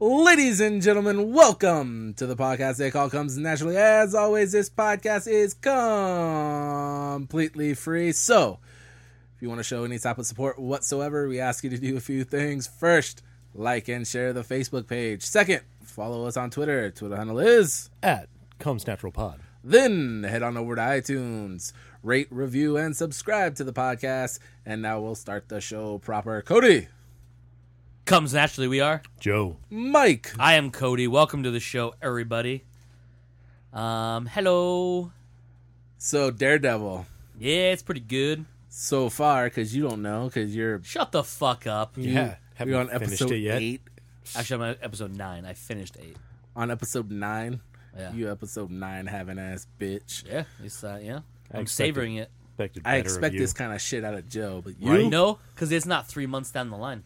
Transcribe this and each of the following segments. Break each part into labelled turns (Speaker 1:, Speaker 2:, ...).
Speaker 1: Ladies and gentlemen, welcome to the podcast they call Comes Naturally. As always, this podcast is completely free. So, if you want to show any type of support whatsoever, we ask you to do a few things. First, like and share the Facebook page. Second, follow us on Twitter. Twitter handle is
Speaker 2: at Comes Natural Pod.
Speaker 1: Then head on over to iTunes, rate, review, and subscribe to the podcast. And now we'll start the show proper. Cody.
Speaker 3: Comes naturally, we are.
Speaker 2: Joe.
Speaker 1: Mike.
Speaker 3: I am Cody. Welcome to the show, everybody. Hello.
Speaker 1: So, Daredevil.
Speaker 3: Yeah, it's pretty good.
Speaker 1: So far, because you don't know, because you're
Speaker 3: Shut the fuck up.
Speaker 2: Yeah.
Speaker 1: you're on
Speaker 2: Haven't finished
Speaker 1: episode
Speaker 2: it yet.
Speaker 1: 8.
Speaker 3: Actually, I'm on episode 9. I finished 8.
Speaker 1: On episode 9.
Speaker 3: Yeah.
Speaker 1: You episode 9 having ass bitch.
Speaker 3: Yeah, it's, yeah.
Speaker 2: I
Speaker 3: I'm
Speaker 2: expected-
Speaker 3: savoring it.
Speaker 2: Expected
Speaker 1: I
Speaker 2: better of
Speaker 1: expect
Speaker 2: you.
Speaker 1: this kind of shit out of Joe, but you,
Speaker 2: Right?
Speaker 3: No, because it's not 3 months down the line.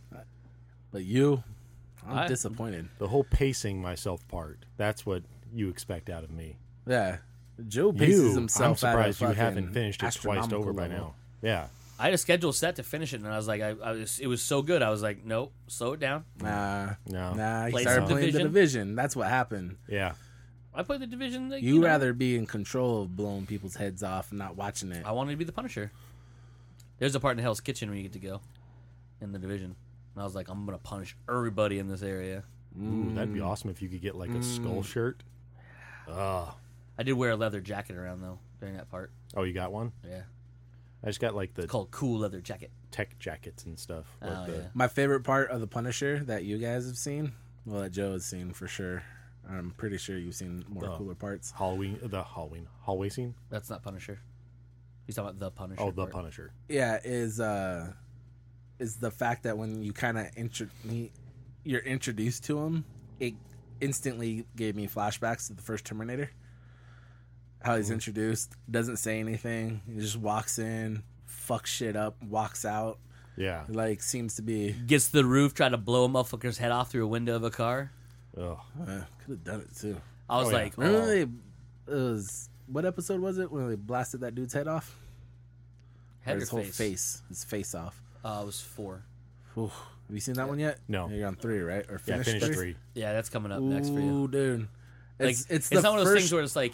Speaker 1: I'm disappointed.
Speaker 2: The whole pacing myself part. That's what you expect out of me.
Speaker 1: Yeah, Joe paces
Speaker 2: I'm
Speaker 1: himself out of
Speaker 2: surprised you haven't
Speaker 1: fucking
Speaker 2: finished it twice
Speaker 1: astronomical
Speaker 2: over by
Speaker 1: level.
Speaker 2: now. Yeah.
Speaker 3: I had a schedule set to finish it, and I was like, it was so good. I was like, nope, slow it down.
Speaker 1: Nah, he
Speaker 3: Play
Speaker 1: started
Speaker 3: some
Speaker 1: playing the
Speaker 3: Division.
Speaker 1: Division. That's what happened.
Speaker 2: Yeah.
Speaker 3: I played the Division. Like,
Speaker 1: You
Speaker 3: know,
Speaker 1: rather be in control of blowing people's heads off and not watching it.
Speaker 3: I wanted to be the Punisher. There's a part in Hell's Kitchen where you get to go in the Division. And I was like, I'm going to punish everybody in this area.
Speaker 2: Ooh, that'd be awesome if you could get like a skull shirt.
Speaker 3: I did wear a leather jacket around, though, during that part.
Speaker 2: Oh, you got one?
Speaker 3: Yeah.
Speaker 2: I just got like the
Speaker 3: It's called Cool Leather Jacket.
Speaker 2: tech jackets and stuff.
Speaker 3: Oh,
Speaker 2: Like the,
Speaker 3: yeah.
Speaker 1: My favorite part of the Punisher that you guys have seen, well, that Joe has seen for sure. I'm pretty sure you've seen more cooler parts.
Speaker 2: Hallway scene.
Speaker 3: That's not Punisher. He's talking about the Punisher.
Speaker 2: Oh, the
Speaker 3: part.
Speaker 2: Punisher.
Speaker 1: Yeah, is the fact that when you kind of you're introduced to him, it instantly gave me flashbacks to the first Terminator. How he's introduced, doesn't say anything, he just walks in, fucks shit up, walks out.
Speaker 2: Yeah.
Speaker 1: Like, seems to be
Speaker 3: Gets to the roof, try to blow a motherfucker's head off through a window of a car.
Speaker 2: Ugh.
Speaker 1: could have done it too.
Speaker 3: I was
Speaker 2: Oh, yeah.
Speaker 3: like,
Speaker 1: Remember
Speaker 3: oh,
Speaker 1: it was what episode was it when they blasted that dude's head off?
Speaker 3: head
Speaker 1: Or
Speaker 3: or
Speaker 1: his whole
Speaker 3: face?
Speaker 1: his face off.
Speaker 3: It was 4.
Speaker 1: Oof. Have you seen that one yet?
Speaker 2: No.
Speaker 1: You're on 3, right? Or
Speaker 2: Yeah,
Speaker 1: finished
Speaker 2: finished 3.
Speaker 3: Yeah, that's coming up next for you.
Speaker 1: Ooh, dude.
Speaker 3: Like,
Speaker 1: It's
Speaker 3: it's
Speaker 1: the
Speaker 3: not one of those
Speaker 1: first-
Speaker 3: things where it's like.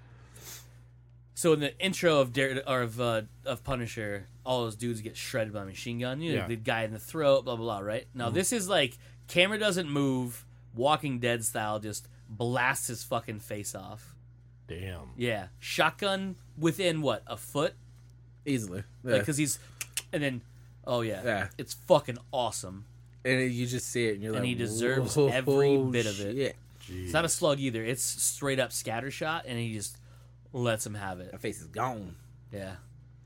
Speaker 3: So in the intro of of Punisher, all those dudes get shredded by a machine gun. You know,
Speaker 2: Yeah.
Speaker 3: the guy in the throat, blah blah blah. Right now, this is like camera doesn't move, Walking Dead style, just blasts his fucking face off.
Speaker 2: Damn.
Speaker 3: Yeah, shotgun within what, a foot?
Speaker 1: easily. Yeah.
Speaker 3: Like, because he's, and then, oh yeah,
Speaker 1: Yeah.
Speaker 3: it's fucking awesome.
Speaker 1: And you just see it, and you're
Speaker 3: And
Speaker 1: like,
Speaker 3: he deserves
Speaker 1: "Whoa,
Speaker 3: every bit of it."
Speaker 1: shit.
Speaker 2: Jeez.
Speaker 3: It's not a slug either. It's straight up scatter shot, and he just lets him have it.
Speaker 1: That face is gone.
Speaker 3: Yeah.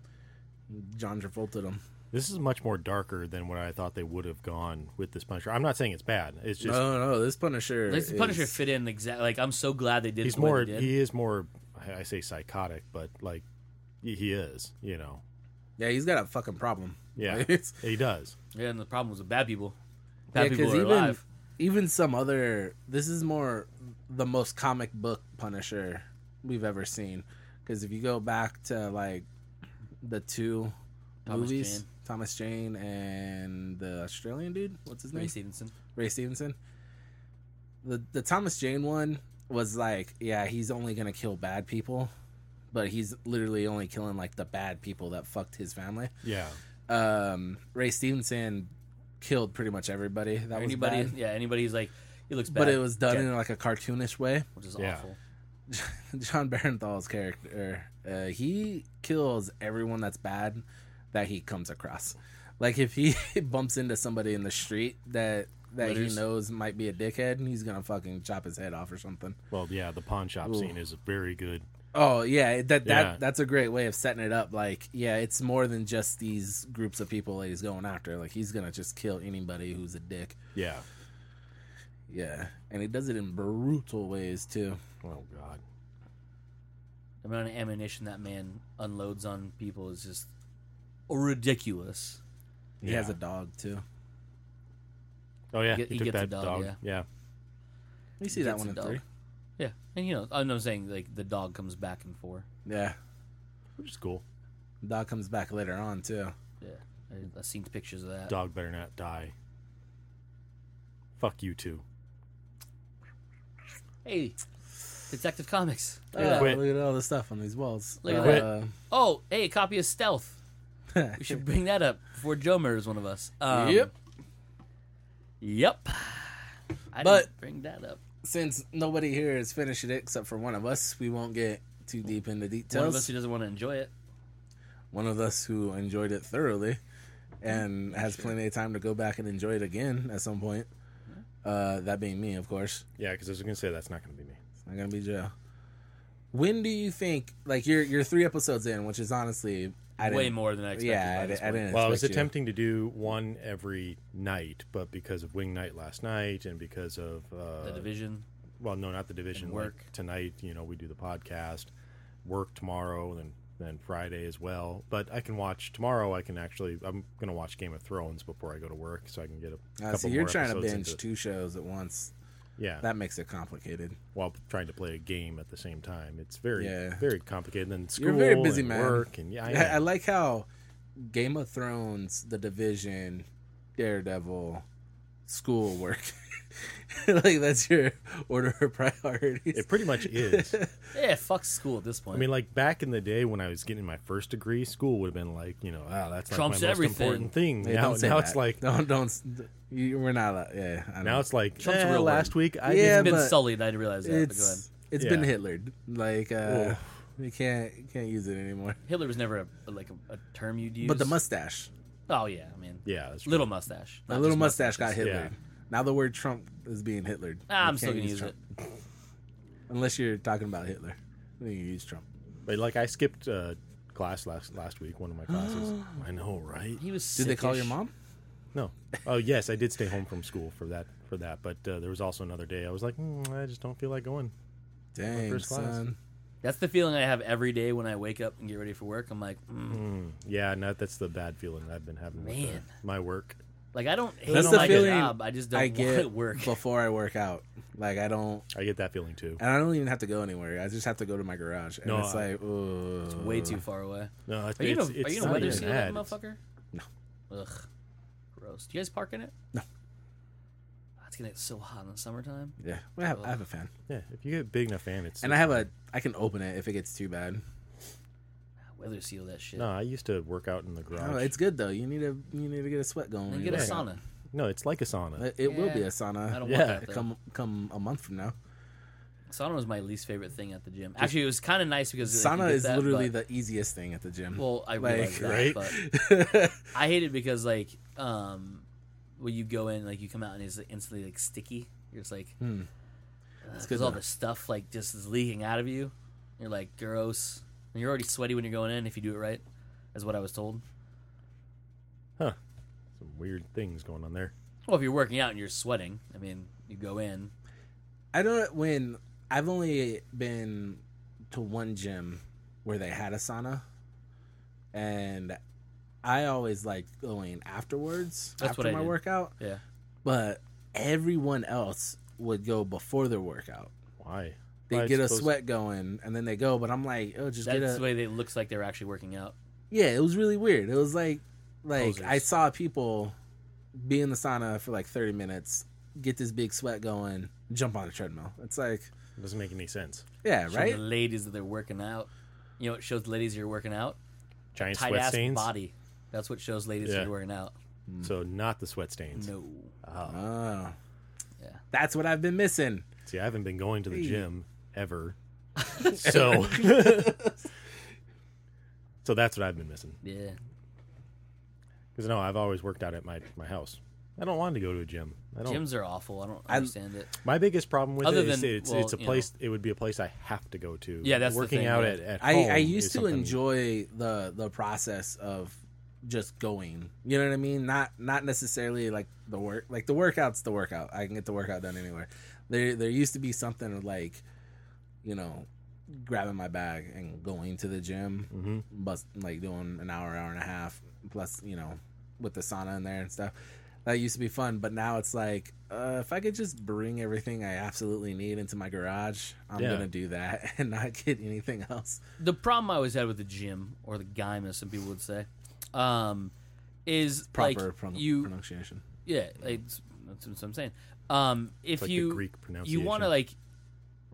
Speaker 1: John Travolta'd him.
Speaker 2: This is much more darker than what I thought they would have gone with this Punisher. I'm not saying it's bad. It's just
Speaker 1: No, this Punisher.
Speaker 3: This Punisher fit in exactly. Like, I'm so glad they did.
Speaker 2: he's
Speaker 3: the way
Speaker 2: more.
Speaker 3: they did.
Speaker 2: He is more. I say psychotic, but like he is. You know.
Speaker 1: Yeah, he's got a fucking problem.
Speaker 2: Yeah,
Speaker 1: It's-
Speaker 2: he does.
Speaker 3: Yeah, and the problem was with bad people.
Speaker 1: yeah,
Speaker 3: Bad people
Speaker 1: because
Speaker 3: are alive.
Speaker 1: even some other. This is more the most comic book Punisher we've ever seen. Because if you go back to like the 2
Speaker 3: Thomas
Speaker 1: movies,
Speaker 3: Jane.
Speaker 1: Thomas Jane and the Australian dude, what's his
Speaker 3: Ray
Speaker 1: name?
Speaker 3: Stevenson.
Speaker 1: Ray Stevenson. The Thomas Jane one was like, yeah, he's only gonna kill bad people, but he's literally only killing like the bad people that fucked his family.
Speaker 2: Yeah.
Speaker 1: Ray Stevenson killed pretty much everybody that was
Speaker 3: Anybody,
Speaker 1: bad,
Speaker 3: yeah, anybody's like, he looks bad.
Speaker 1: but it was done
Speaker 3: Dead,
Speaker 1: in like a cartoonish way.
Speaker 3: which is
Speaker 2: Yeah.
Speaker 3: awful.
Speaker 1: John Barenthal's character, he kills everyone that's bad that he comes across. Like if he bumps into somebody in the street that
Speaker 3: Litters.
Speaker 1: he knows might be a dickhead, he's gonna fucking chop his head off or something.
Speaker 2: Well, yeah. The pawn shop
Speaker 1: Ooh.
Speaker 2: scene is very good.
Speaker 1: Oh yeah,
Speaker 2: Yeah.
Speaker 1: that's a great way of setting it up. Like, yeah, it's more than just these groups of people that he's going after. Like, he's gonna just kill anybody who's a dick.
Speaker 2: Yeah.
Speaker 1: Yeah, and he does it in brutal ways too.
Speaker 2: Oh God.
Speaker 3: The amount of ammunition that man unloads on people is just ridiculous.
Speaker 1: He
Speaker 2: Yeah.
Speaker 1: has a dog too.
Speaker 2: Oh yeah.
Speaker 3: He
Speaker 2: He
Speaker 3: gets
Speaker 2: took
Speaker 3: a
Speaker 2: that
Speaker 3: dog,
Speaker 2: dog. Yeah.
Speaker 1: You see
Speaker 3: He
Speaker 1: that
Speaker 3: gets
Speaker 1: one
Speaker 3: a
Speaker 1: in
Speaker 3: dog.
Speaker 1: 3.
Speaker 3: Yeah, and you know, I'm saying like the dog comes back in 4.
Speaker 1: Yeah,
Speaker 2: Which is cool.
Speaker 1: the dog comes back later on too.
Speaker 3: Yeah, I've seen pictures of that.
Speaker 2: Dog better not die. Fuck you too.
Speaker 3: Hey, Detective Comics.
Speaker 1: Oh,
Speaker 3: Look at that.
Speaker 2: Quit.
Speaker 1: look at all the stuff on these walls.
Speaker 3: Look at Oh, hey, a copy of Stealth. We should bring that up before Joe murders one of us.
Speaker 1: Yep.
Speaker 3: Yep. I
Speaker 1: But-
Speaker 3: didn't bring that up.
Speaker 1: Since nobody here is finishing it except for one of us, we won't get too deep into details.
Speaker 3: One of us who doesn't want to enjoy it.
Speaker 1: One of us who enjoyed it thoroughly and has plenty of time to go back and enjoy it again at some point. That being me, of course.
Speaker 2: Yeah, because I was going to say that's not going to be me.
Speaker 1: It's not gonna be Joe. When do you think? Like you're 3 episodes in, which is honestly
Speaker 3: Way more than I expected.
Speaker 1: Yeah,
Speaker 3: by
Speaker 1: I
Speaker 3: this
Speaker 1: didn't.
Speaker 3: point.
Speaker 2: Well, I was
Speaker 1: expect you.
Speaker 2: attempting to do one every night, but because of Wing Night last night and because of
Speaker 3: The Division.
Speaker 2: well, no, not the Division.
Speaker 3: And work.
Speaker 2: Like tonight, we do the podcast. Work tomorrow, and then Friday as well. But I can watch tomorrow. I'm going to watch Game of Thrones before I go to work, so I can get a couple
Speaker 1: So you're
Speaker 2: more
Speaker 1: trying to
Speaker 2: episodes
Speaker 1: binge
Speaker 2: into-
Speaker 1: 2 shows at once.
Speaker 2: Yeah,
Speaker 1: That makes it complicated.
Speaker 2: while trying to play a game at the same time. It's very,
Speaker 1: Yeah.
Speaker 2: very complicated. And then school
Speaker 1: You're a very busy
Speaker 2: and
Speaker 1: man.
Speaker 2: work, and
Speaker 1: I like how Game of Thrones, The Division, Daredevil, schoolwork. Like that's your order of priorities.
Speaker 2: it pretty much is.
Speaker 3: Yeah, fuck school at this point.
Speaker 2: I mean, like back in the day when I was getting my first degree, school would have been like, that's like
Speaker 3: Trumps
Speaker 2: my most
Speaker 3: everything.
Speaker 2: important thing.
Speaker 1: Yeah,
Speaker 2: now
Speaker 1: don't say
Speaker 2: it's
Speaker 1: that.
Speaker 2: like
Speaker 1: we're not allowed. Yeah, I know.
Speaker 2: now it's like
Speaker 3: Trump's a real
Speaker 2: last
Speaker 3: word.
Speaker 2: week I
Speaker 1: Yeah,
Speaker 3: it's been
Speaker 1: but
Speaker 3: sullied. I didn't realize that. But go ahead.
Speaker 1: it's
Speaker 2: Yeah.
Speaker 1: been Hitlered. Like
Speaker 2: Ugh.
Speaker 1: you can't use it anymore.
Speaker 3: Hitler was never a term you'd use.
Speaker 1: But the mustache,
Speaker 3: Oh yeah, I mean,
Speaker 2: yeah, that's true.
Speaker 3: little mustache.
Speaker 1: the
Speaker 3: not
Speaker 1: little
Speaker 3: just
Speaker 1: mustache got
Speaker 3: mustaches.
Speaker 1: Hitlered.
Speaker 2: Yeah.
Speaker 1: Now the word Trump is being Hitlered.
Speaker 3: I'm
Speaker 1: You
Speaker 3: still
Speaker 1: can't
Speaker 3: gonna use it.
Speaker 1: Trump. Unless you're talking about Hitler. Then you use Trump.
Speaker 2: But like I skipped class last week, one of my classes. I know, right?
Speaker 3: He was.
Speaker 1: Did they call
Speaker 3: sickish.
Speaker 1: your mom?
Speaker 2: No. Oh yes, I did stay home from school for that. But there was also another day I was like, I just don't feel like going.
Speaker 1: Dang,
Speaker 2: first class.
Speaker 1: son.
Speaker 3: That's the feeling I have every day when I wake up and get ready for work. I'm like,
Speaker 2: Yeah, no, that's the bad feeling I've been having with
Speaker 3: Man.
Speaker 2: my work.
Speaker 3: like I don't hate
Speaker 1: That's the
Speaker 3: my
Speaker 1: feeling
Speaker 3: job. I just don't
Speaker 1: I
Speaker 3: want
Speaker 1: get
Speaker 3: to work.
Speaker 1: before I work out. Like I don't,
Speaker 2: I get that feeling too.
Speaker 1: and I don't even have to go anywhere. I just have to go to my garage, and
Speaker 2: No,
Speaker 1: it's like,
Speaker 3: It's way too far away.
Speaker 2: No,
Speaker 3: Are you gonna
Speaker 2: not
Speaker 3: weather
Speaker 2: even
Speaker 3: seal that
Speaker 2: that. It's-
Speaker 3: motherfucker?
Speaker 1: No.
Speaker 3: Ugh. Gross. Do you guys park in it?
Speaker 1: No.
Speaker 3: It's gonna get so hot in the summertime.
Speaker 1: yeah. Well, I have a fan,
Speaker 2: Yeah, if you get a big enough fan, it's
Speaker 1: and I can open it if it gets too bad.
Speaker 3: Weather seal that shit.
Speaker 2: No, I used to work out in the garage.
Speaker 1: Oh, it's good though. You need to get a sweat going.
Speaker 3: And
Speaker 1: when
Speaker 3: get
Speaker 1: you
Speaker 3: a
Speaker 1: work out.
Speaker 3: sauna.
Speaker 2: No, it's like a sauna.
Speaker 1: It will be
Speaker 3: Yeah.
Speaker 1: a sauna.
Speaker 3: I don't
Speaker 2: Yeah.
Speaker 3: want that though.
Speaker 1: come a month from now.
Speaker 3: Sauna was my least favorite thing at the gym. Actually, it was kind of nice because like, you
Speaker 1: Sauna
Speaker 3: get
Speaker 1: is
Speaker 3: that,
Speaker 1: literally
Speaker 3: but-
Speaker 1: the easiest thing at the gym.
Speaker 3: Well, I
Speaker 1: Like,
Speaker 3: realize that,
Speaker 2: right?
Speaker 3: but I hate it because like when you go in, like you come out and it's like, instantly like sticky. You're just like,
Speaker 1: good
Speaker 3: because all
Speaker 1: though.
Speaker 3: the stuff like just is leaking out of you. You're like gross, and you're already sweaty when you're going in if you do it right. Is what I was told.
Speaker 2: Huh. Some weird things going on there.
Speaker 3: Well, if you're working out and you're sweating, I mean, you go in.
Speaker 1: I don't when I've only been to one gym where they had a sauna, and I always like going afterwards
Speaker 3: That's
Speaker 1: after
Speaker 3: what I
Speaker 1: my
Speaker 3: did.
Speaker 1: workout.
Speaker 3: Yeah,
Speaker 1: But everyone else would go before their workout.
Speaker 2: Why?
Speaker 1: They
Speaker 2: Well, I
Speaker 1: get a
Speaker 2: suppose-
Speaker 1: sweat going, and then they go. But I'm like, oh, just
Speaker 3: that's
Speaker 1: get
Speaker 3: the
Speaker 1: a.
Speaker 3: way it looks like they're actually working out.
Speaker 1: Yeah, it was really weird. It was like
Speaker 3: Posers.
Speaker 1: I saw people be in the sauna for like 30 minutes, get this big sweat going, jump on a treadmill. It's like,
Speaker 2: It doesn't make any sense.
Speaker 1: yeah,
Speaker 3: Showing
Speaker 1: right.
Speaker 3: the ladies that they're working out. You know what shows the ladies you're working out?
Speaker 2: Giant
Speaker 3: Tight
Speaker 2: sweat
Speaker 3: ass
Speaker 2: stains.
Speaker 3: body. That's what shows ladies that
Speaker 2: Yeah.
Speaker 3: you're working out.
Speaker 2: So not the sweat stains.
Speaker 3: No.
Speaker 1: Oh,
Speaker 3: Yeah.
Speaker 1: that's what I've been missing.
Speaker 2: See, I haven't been going to the
Speaker 1: Hey.
Speaker 2: gym ever. So so that's what I've been missing.
Speaker 3: Yeah.
Speaker 2: Because no, I've always worked out at my house. I don't want to go to a gym. I don't.
Speaker 3: Gyms are awful. I don't understand it.
Speaker 2: My biggest problem with
Speaker 3: Other
Speaker 2: it is
Speaker 3: than-
Speaker 2: it's
Speaker 3: well,
Speaker 2: a
Speaker 3: you
Speaker 2: place. It would be a place I have to go to.
Speaker 3: Yeah, that's the
Speaker 2: working
Speaker 3: thing,
Speaker 2: out
Speaker 3: yeah.
Speaker 2: at home.
Speaker 1: I
Speaker 2: is
Speaker 1: used to
Speaker 2: something-
Speaker 1: enjoy the process of just going. You know what I mean? Not necessarily like the work. Like the workout's the workout. I can get the workout done anywhere. There used to be something like, grabbing my bag and going to the gym, but like doing an hour and a half plus, with the sauna in there and stuff. That used to be fun, but now it's like, if I could just bring everything I absolutely need into my garage, I'm
Speaker 2: Yeah.
Speaker 1: gonna do that and not get anything else.
Speaker 3: The problem I always had with the gym, or the gym, as some people would say, is
Speaker 1: Proper
Speaker 3: like you.
Speaker 1: pronunciation.
Speaker 3: Yeah, that's what I'm saying. If
Speaker 2: like the
Speaker 3: you
Speaker 2: Greek
Speaker 3: you want to
Speaker 2: pronunciation.
Speaker 3: like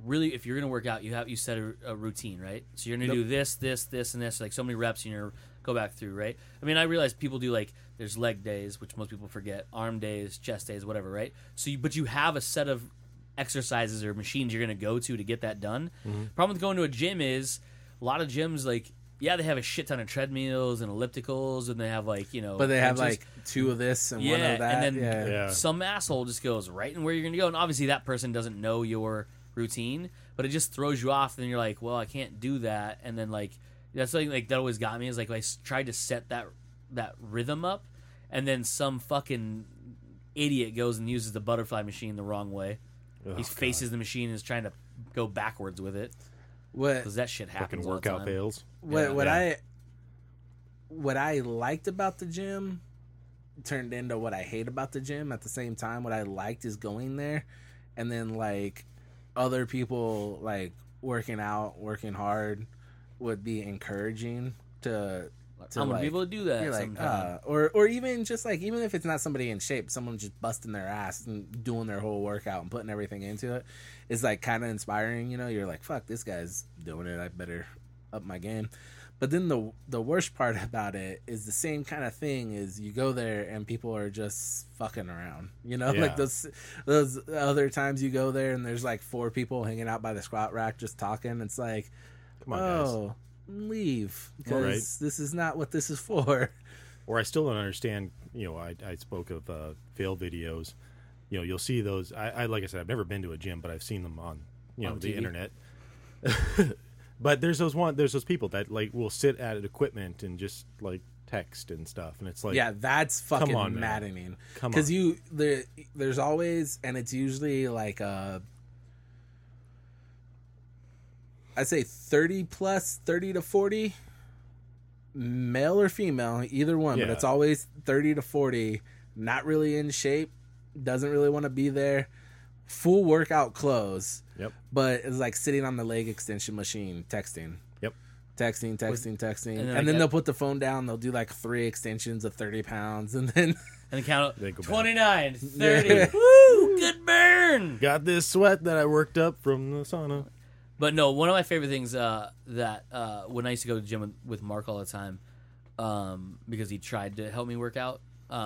Speaker 3: really, if you're gonna work out, you set a routine, right? So you're gonna do this, this, this, and this, like so many reps, and you're gonna go back through, right? I mean, I realize people do like there's leg days, which most people forget, arm days, chest days, whatever, right? So, but you have a set of exercises or machines you're gonna go to get that done. Problem with going to a gym is a lot of gyms like. Yeah, they have a shit ton of treadmills and ellipticals, and they have like, you know...
Speaker 1: But they have
Speaker 3: benches.
Speaker 1: like 2 of this and 1 of that.
Speaker 3: And then
Speaker 2: Yeah.
Speaker 3: some asshole just goes right in where you're going to go. And obviously that person doesn't know your routine, but it just throws you off. And you're like, well, I can't do that. And then like, that's something like that always got me is like I tried to set that rhythm up, and then some fucking idiot goes and uses the butterfly machine the wrong way.
Speaker 2: Oh,
Speaker 3: He faces the machine and is trying to go backwards with it.
Speaker 1: What
Speaker 3: Because that shit happens
Speaker 2: Fucking
Speaker 3: all the
Speaker 2: workout
Speaker 3: time.
Speaker 2: fails.
Speaker 1: what
Speaker 2: Yeah.
Speaker 1: what I liked about the gym turned into what I hate about the gym at the same time. What I liked is going there, and then like other people like working out, working hard would be encouraging to
Speaker 3: I'm gonna
Speaker 1: like,
Speaker 3: be able to do that
Speaker 1: you're like,
Speaker 3: sometime.
Speaker 1: or even just like even if it's not somebody in shape, someone just busting their ass and doing their whole workout and putting everything into it is like kind of inspiring. You know, you're like, fuck, this guy's doing it. I better up my game. But then the worst part about it is the same kind of thing is you go there and people are just fucking around. You know,
Speaker 2: Yeah.
Speaker 1: like those other times you go there and there's like 4 people hanging out by the squat rack just talking. It's like,
Speaker 2: Come on, guys.
Speaker 1: oh, leave because
Speaker 2: Right.
Speaker 1: this is not what this is for.
Speaker 2: Or I still don't understand. You know, I spoke of fail videos. You know, you'll see those. I like I said, I've never been to a gym, but I've seen them on
Speaker 1: On
Speaker 2: the
Speaker 1: TV.
Speaker 2: internet. But there's those people that like will sit at an equipment and just like text and stuff, and it's like,
Speaker 1: Yeah, that's fucking
Speaker 2: on, man.
Speaker 1: maddening.
Speaker 2: Come
Speaker 1: Because
Speaker 2: on.
Speaker 1: there's always, and it's usually like I'd say 30 plus, 30 to 40, male or female, either one, but
Speaker 2: Yeah.
Speaker 1: it's always 30 to 40, not really in shape, doesn't really want to be there, full workout clothes,
Speaker 2: Yep.
Speaker 1: but it's like sitting on the leg extension machine, texting.
Speaker 2: Yep.
Speaker 1: Texting,
Speaker 3: and
Speaker 1: and
Speaker 3: then
Speaker 1: then,
Speaker 3: like
Speaker 1: they'll put the phone down. They'll do like 3 extensions of 30 pounds, and then
Speaker 3: And count
Speaker 2: They go back.
Speaker 3: 29, 30.
Speaker 1: Yeah.
Speaker 3: Woo! Good burn!
Speaker 2: Got this sweat that I worked up from the sauna.
Speaker 3: But no, one of my favorite things that when I used to go to the gym with Mark all the time, because he tried to help me work out,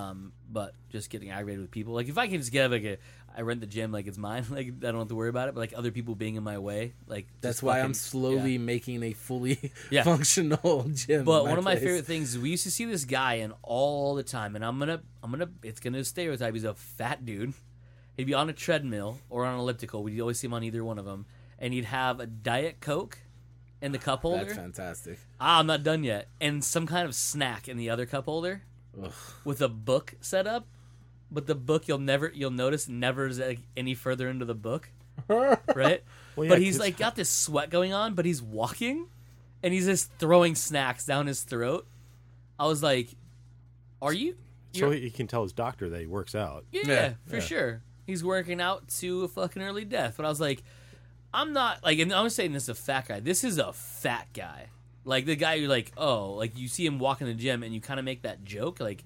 Speaker 3: but just getting aggravated with people. Like if I can just get like I rent the gym like it's mine, like I don't have to worry about it. But like other people being in my way, like
Speaker 1: that's
Speaker 3: just
Speaker 1: why I'm
Speaker 3: fucking-
Speaker 1: slowly
Speaker 3: yeah.
Speaker 1: making a fully
Speaker 3: Yeah.
Speaker 1: functional gym.
Speaker 3: But
Speaker 1: in
Speaker 3: one of my
Speaker 1: place.
Speaker 3: favorite things is we used to see this guy in all the time, and I'm gonna it's gonna stereotype. He's a fat dude. He'd be on a treadmill or on an elliptical. We'd always see him on either one of them, and he'd have a Diet Coke in the cup holder.
Speaker 1: That's fantastic.
Speaker 3: I'm not done yet, and some kind of snack in the other cup holder
Speaker 1: Ugh.
Speaker 3: with a book set up. But the book you'll notice never is like any further into the book, right?
Speaker 2: Well, yeah,
Speaker 3: but he's
Speaker 2: 'cause-
Speaker 3: like got this sweat going on, but he's walking, and he's just throwing snacks down his throat. I was like, "Are you?"
Speaker 2: So he can tell his doctor that he works out.
Speaker 3: Yeah, for
Speaker 2: Yeah.
Speaker 3: sure. He's working out to a fucking early death. But I was like, I'm not like, and I'm saying this is a fat guy. This is a fat guy. Like the guy you're like, oh, like you see him walk in the gym and you kind of make that joke, like,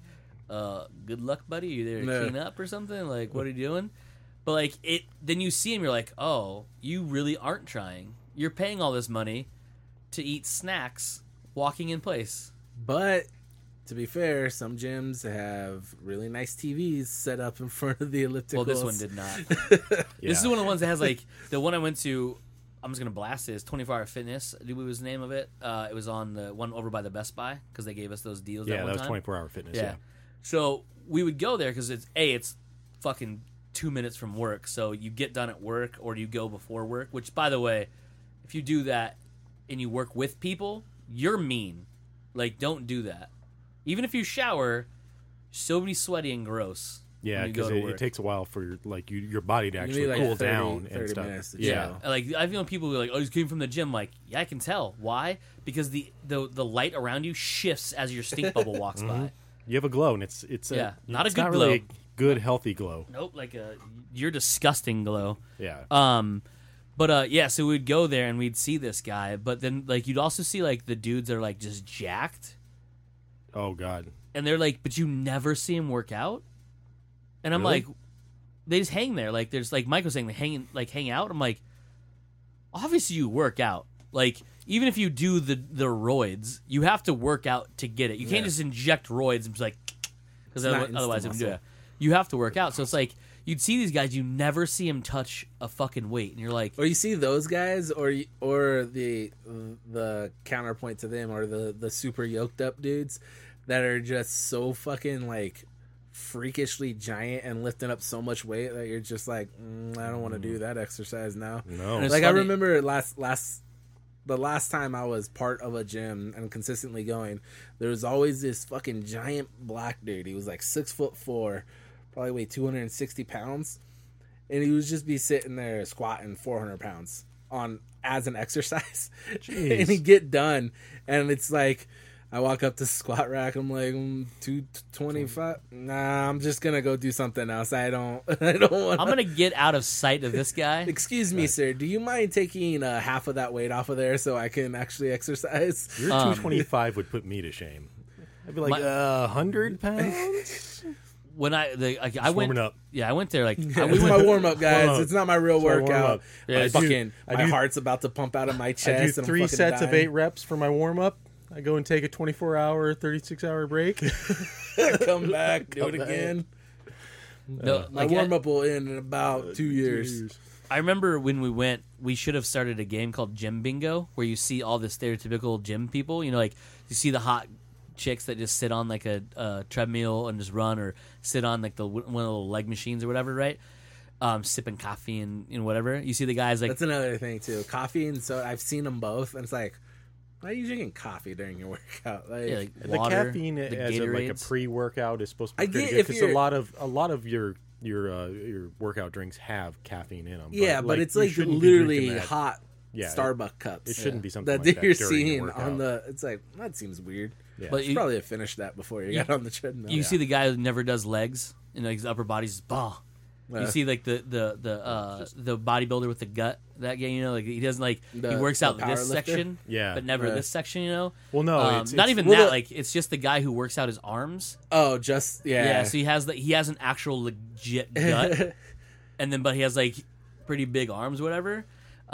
Speaker 3: good luck, buddy. You there to
Speaker 1: Yeah.
Speaker 3: clean up or something? Like, what are you doing? But like then you see him, you're like, oh, you really aren't trying. You're paying all this money to eat snacks, walking in place.
Speaker 1: But to be fair, some gyms have really nice TVs set up in front of the ellipticals.
Speaker 3: Well, this one did not.
Speaker 2: Yeah.
Speaker 3: This is one of the ones that has like the one I went to. I'm just gonna blast it. It's 24 Hour Fitness. What was the name of it? It was on the one over by the Best Buy because they gave us those deals.
Speaker 2: Yeah,
Speaker 3: that
Speaker 2: that
Speaker 3: one
Speaker 2: was
Speaker 3: time.
Speaker 2: 24-hour fitness.
Speaker 3: Yeah.
Speaker 2: Yeah.
Speaker 3: So we would go there because it's fucking 2 minutes from work. So you get done at work or you go before work. Which, by the way, if you do that and you work with people, you're mean. Like, don't do that. Even if you shower, so be sweaty and gross.
Speaker 2: Yeah,
Speaker 3: when you go
Speaker 2: because
Speaker 3: to
Speaker 2: it
Speaker 3: work.
Speaker 2: takes a while for your body to
Speaker 1: You
Speaker 2: actually
Speaker 1: need like
Speaker 2: cool
Speaker 1: 30
Speaker 2: down
Speaker 1: 30
Speaker 2: and stuff.
Speaker 1: minutes to
Speaker 2: Yeah.
Speaker 1: chill.
Speaker 3: Like I feel people who are like, oh, you came from the gym. Like, yeah, I can tell. Why? Because the light around you shifts as your stink bubble walks by.
Speaker 2: You have a glow, and it's
Speaker 3: Yeah, not a
Speaker 2: it's
Speaker 3: good
Speaker 2: not really
Speaker 3: glow.
Speaker 2: a good healthy glow.
Speaker 3: Nope, like you're disgusting glow.
Speaker 2: Yeah.
Speaker 3: But yeah, so we'd go there and we'd see this guy, but then like you'd also see like the dudes that are like just jacked,
Speaker 2: Oh God.
Speaker 3: and they're like, but you never see him work out. And I'm
Speaker 2: Really?
Speaker 3: like, they just hang there. Like there's like Mike was saying, they hang out. I'm like, obviously you work out. Like, even if you do the roids, you have to work out to get it. You can't just inject roids and be like, because otherwise it would do it. You have to work out. So it's like, you'd see these guys, you never see them touch a fucking weight, and you're like,
Speaker 1: or you see those guys, or the counterpoint to them, or the super yoked up dudes that are just so fucking like freakishly giant and lifting up so much weight that you're just like, I don't want to do that exercise now.
Speaker 2: No,
Speaker 1: Like,
Speaker 3: funny.
Speaker 1: I remember the last time I was part of a gym and consistently going, there was always this fucking giant black dude. He was like 6'4", probably weighed 260 pounds, and he would just be sitting there squatting 400 pounds as an exercise. And he'd get done, and it's like, I walk up to squat rack, I'm like, 225. Nah, I'm just gonna go do something else. I don't want.
Speaker 3: I'm gonna get out of sight of this guy.
Speaker 1: Excuse me, sir. Do you mind taking half of that weight off of there so I can actually exercise?
Speaker 2: Your 225 would put me to shame. I'd be like, 100 pounds?
Speaker 3: When I went,
Speaker 2: warming up.
Speaker 3: Yeah, I went there like
Speaker 1: It's my warm up, guys.
Speaker 2: Warm up.
Speaker 1: It's not my real
Speaker 2: It's my
Speaker 1: workout.
Speaker 2: warm-up.
Speaker 3: Yeah,
Speaker 1: My heart's about to pump out of my
Speaker 2: I
Speaker 1: chest.
Speaker 2: do
Speaker 1: and
Speaker 2: 3
Speaker 1: I'm fucking
Speaker 2: sets of
Speaker 1: dying.
Speaker 2: 8 reps for my warm-up. I go and take a 24-hour, 36-hour break.
Speaker 1: Come back, do it
Speaker 2: back.
Speaker 1: again.
Speaker 3: no,
Speaker 1: My warm up will end in about 2 years.
Speaker 3: I remember when we went, we should have started a game called Gym Bingo, where you see all the stereotypical gym people. You know, like you see the hot chicks that just sit on like a treadmill and just run, or sit on like one of the little leg machines or whatever, right? Sipping coffee and whatever. You see the guys like
Speaker 1: That's another thing too. Coffee and soda. I've seen them both, and it's like, why are you drinking coffee during your workout? Like,
Speaker 3: yeah, like
Speaker 2: The
Speaker 3: water,
Speaker 2: caffeine
Speaker 3: the
Speaker 2: as like a
Speaker 3: Gatorades.
Speaker 2: pre-workout is supposed to be
Speaker 1: I
Speaker 2: pretty
Speaker 1: get
Speaker 2: good
Speaker 1: if
Speaker 2: because
Speaker 1: you're-
Speaker 2: a lot of your workout drinks have caffeine in them.
Speaker 1: yeah, but it's
Speaker 2: you
Speaker 1: like
Speaker 2: shouldn't be
Speaker 1: literally
Speaker 2: drinking that.
Speaker 1: hot
Speaker 2: Yeah,
Speaker 1: Starbucks cups.
Speaker 2: It shouldn't be something
Speaker 1: that
Speaker 2: like that
Speaker 1: you're
Speaker 2: during your
Speaker 1: seeing
Speaker 2: workout.
Speaker 1: on the. It's like, that seems weird.
Speaker 2: Yeah.
Speaker 3: But
Speaker 1: You should probably have finished that before you got on the treadmill.
Speaker 3: You see the guy who never does legs, and like his upper body's just bah. You see like the bodybuilder with the gut, that guy, you know, like he doesn't like he
Speaker 1: The-
Speaker 3: works
Speaker 1: the
Speaker 3: out this
Speaker 1: powerlifter?
Speaker 3: section,
Speaker 2: Yeah.
Speaker 3: but never this section, you know.
Speaker 2: Well, no,
Speaker 3: not even
Speaker 1: well,
Speaker 3: that.
Speaker 1: the-
Speaker 3: Like it's just the guy who works out his arms.
Speaker 1: Oh, just
Speaker 3: Yeah, so he has an actual legit gut, and then but he has like pretty big arms, whatever.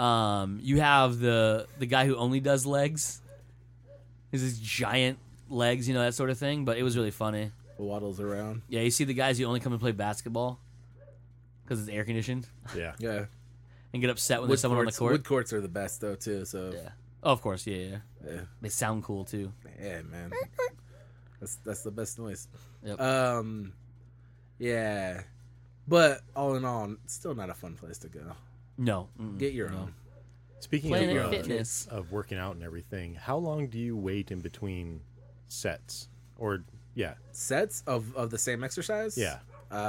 Speaker 3: You have the guy who only does legs. He's these giant legs, you know, that sort of thing. But it was really funny.
Speaker 1: waddles around.
Speaker 3: Yeah, you see the guys who only come and play basketball because it's air conditioned,
Speaker 2: yeah.
Speaker 1: Yeah,
Speaker 3: and get upset when there's someone on the court.
Speaker 1: Wood courts are the best though too. So
Speaker 3: Yeah. Oh, of course, yeah.
Speaker 1: yeah,
Speaker 3: They sound cool too.
Speaker 1: yeah, man. That's the best noise.
Speaker 3: Yep.
Speaker 1: Yeah, but all in all, it's still not a fun place to go.
Speaker 3: No.
Speaker 1: Get your own.
Speaker 2: Speaking
Speaker 3: Planet
Speaker 2: of
Speaker 3: Fitness.
Speaker 2: of working out and everything, how long do you wait in between sets? Or yeah,
Speaker 1: Sets of the same exercise.
Speaker 2: yeah.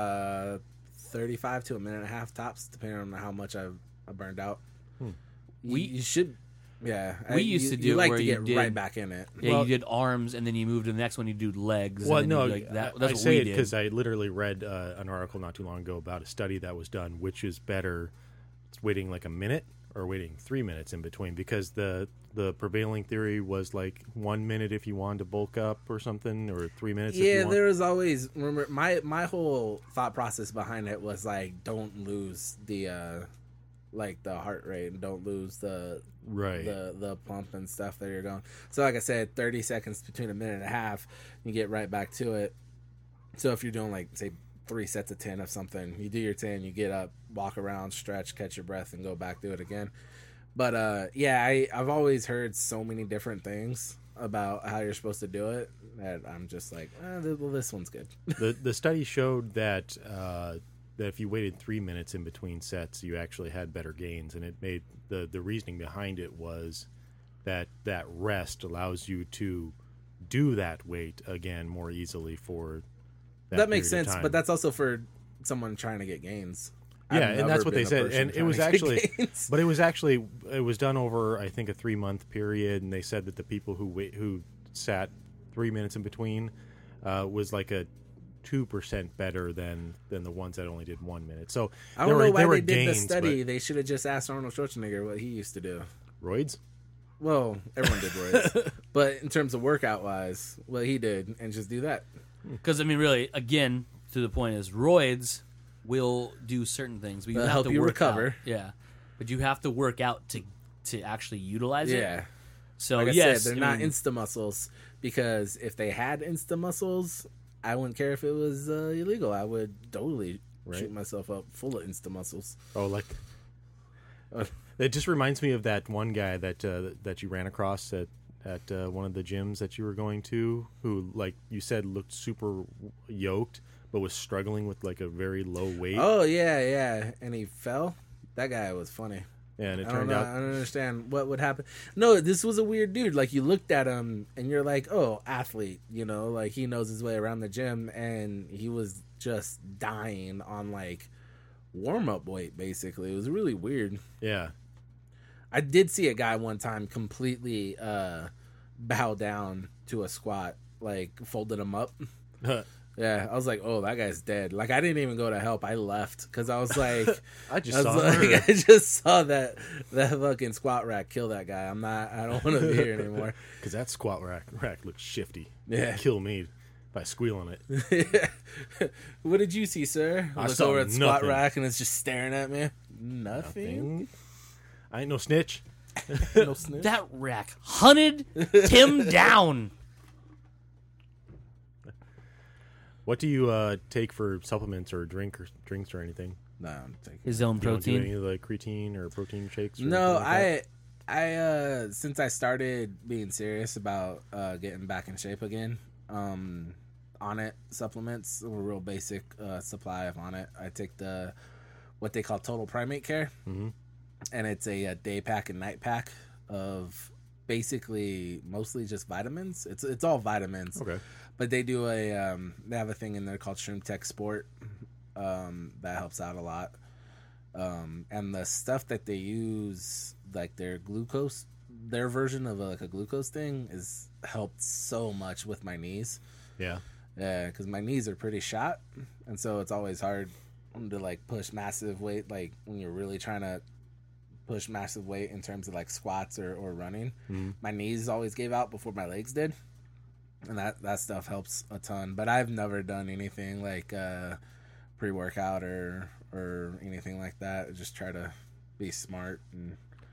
Speaker 1: 35 to a minute and a half tops, depending on how much I burned out.
Speaker 3: We-
Speaker 1: you should. Yeah,
Speaker 3: We used to do
Speaker 1: you
Speaker 3: it
Speaker 1: like
Speaker 3: where
Speaker 1: to
Speaker 3: you
Speaker 1: get
Speaker 3: did-
Speaker 1: right back in it.
Speaker 3: Yeah,
Speaker 2: Well-
Speaker 3: you did arms, and then you moved to the next one. You do legs.
Speaker 2: Well,
Speaker 3: and then
Speaker 2: no,
Speaker 3: you do like that.
Speaker 2: I
Speaker 3: That's what
Speaker 2: say
Speaker 3: we
Speaker 2: it
Speaker 3: did.
Speaker 2: because I literally read an article not too long ago about a study that was done, which is better, it's waiting like a minute or waiting 3 minutes in between, because the prevailing theory was like 1 minute if you wanted to bulk up or something, or 3 minutes. if you
Speaker 1: Yeah,
Speaker 2: want.
Speaker 1: there was always, remember, my whole thought process behind it was like, don't lose the like the heart rate, and don't lose the
Speaker 2: Right.
Speaker 1: the pump and stuff that you're going. So like I said, 30 seconds between a minute and a half, you get right back to it. So if you're doing like, say, 3 sets of 10 of something, you do your 10, you get up, walk around, stretch, catch your breath, and go back, do it again. But yeah, I've always heard so many different things about how you're supposed to do it that I'm just like, well, this one's good.
Speaker 2: The study showed that that if you waited 3 minutes in between sets, you actually had better gains, and it made the reasoning behind it was that rest allows you to do that weight again more easily for
Speaker 1: that makes
Speaker 2: period of
Speaker 1: sense,
Speaker 2: time.
Speaker 1: but that's also for someone trying to get gains.
Speaker 2: Yeah,
Speaker 1: I've
Speaker 2: and
Speaker 1: never
Speaker 2: that's what
Speaker 1: been
Speaker 2: they
Speaker 1: a
Speaker 2: said,
Speaker 1: person
Speaker 2: and it
Speaker 1: trying
Speaker 2: was
Speaker 1: to get
Speaker 2: actually,
Speaker 1: gains.
Speaker 2: but it was done over, I think, a 3-month period, and they said that the people who sat 3 minutes in between was like a 2% better than the ones that only did 1 minute. So
Speaker 1: I don't know why
Speaker 2: were
Speaker 1: they did the
Speaker 2: gains,
Speaker 1: study. They should have just asked Arnold Schwarzenegger what he used to do.
Speaker 2: but roids.
Speaker 1: Well, everyone did roids, but in terms of workout wise, what he did, and just do that.
Speaker 3: Because I mean, really, again, to the point is, roids will do certain things, but you
Speaker 1: They'll
Speaker 3: have
Speaker 1: help
Speaker 3: to
Speaker 1: you
Speaker 3: work
Speaker 1: recover.
Speaker 3: out. Yeah, but you have to work out to to actually utilize it.
Speaker 1: Yeah.
Speaker 3: So
Speaker 1: Like I
Speaker 3: yes,
Speaker 1: said, they're
Speaker 3: I
Speaker 1: not
Speaker 3: mean,
Speaker 1: Insta muscles, because if they had Insta muscles, I wouldn't care if it was illegal. I would totally shoot myself up full of Insta muscles.
Speaker 2: Oh, like it just reminds me of that one guy that that you ran across at one of the gyms that you were going to, who, like you said, looked super yoked but was struggling with like a very low weight.
Speaker 1: Oh yeah, and he fell. That guy was funny.
Speaker 2: Yeah, and it
Speaker 1: I don't
Speaker 2: turned
Speaker 1: know.
Speaker 2: out
Speaker 1: I don't understand what would happen. No, this was a weird dude. Like, you looked at him and you're like, oh, athlete, you know, like he knows his way around the gym, and he was just dying on like warm up weight. Basically, it was really weird.
Speaker 2: yeah.
Speaker 1: I did see a guy one time completely bow down to a squat, like folded him up. Yeah, I was like, "Oh, that guy's dead." Like, I didn't even go to help. I left because I was like,
Speaker 2: I just
Speaker 1: I
Speaker 2: saw
Speaker 1: was like,
Speaker 2: her.
Speaker 1: I just saw that fucking squat rack kill that guy. I don't want to be here anymore.
Speaker 2: Because that squat rack looks shifty.
Speaker 1: Yeah.
Speaker 2: It'd kill me by squealing it.
Speaker 1: What did you see, sir?
Speaker 2: I
Speaker 1: Look
Speaker 2: saw
Speaker 1: over at the squat
Speaker 2: nothing.
Speaker 1: rack and it's just staring at me. Nothing.
Speaker 2: I ain't no snitch.
Speaker 1: No snitch.
Speaker 3: that rack hunted Tim down.
Speaker 2: What do you take for supplements or drinks or anything?
Speaker 1: No, I'm taking.
Speaker 3: His own
Speaker 2: You don't do
Speaker 3: protein.
Speaker 2: any of the creatine or protein shakes? Or
Speaker 1: No,
Speaker 2: anything like that?
Speaker 1: I since I started being serious about getting back in shape again, Onnit supplements, a real basic supply of Onnit. I take what they call Total Primate Care, and it's a day pack and night pack of basically mostly just vitamins. It's all vitamins.
Speaker 2: Okay.
Speaker 1: But they do they have a thing in there called Shroom Tech Sport that helps out a lot. And the stuff that they use, like their version of like a glucose thing, is helped so much with my knees.
Speaker 2: Yeah.
Speaker 1: Yeah, because my knees are pretty shot, and so it's always hard to like push massive weight, like when you're really trying to push massive weight in terms of like squats or running. My knees always gave out before my legs did. And that stuff helps a ton. But I've never done anything like pre-workout or anything like that. I just try to be smart. And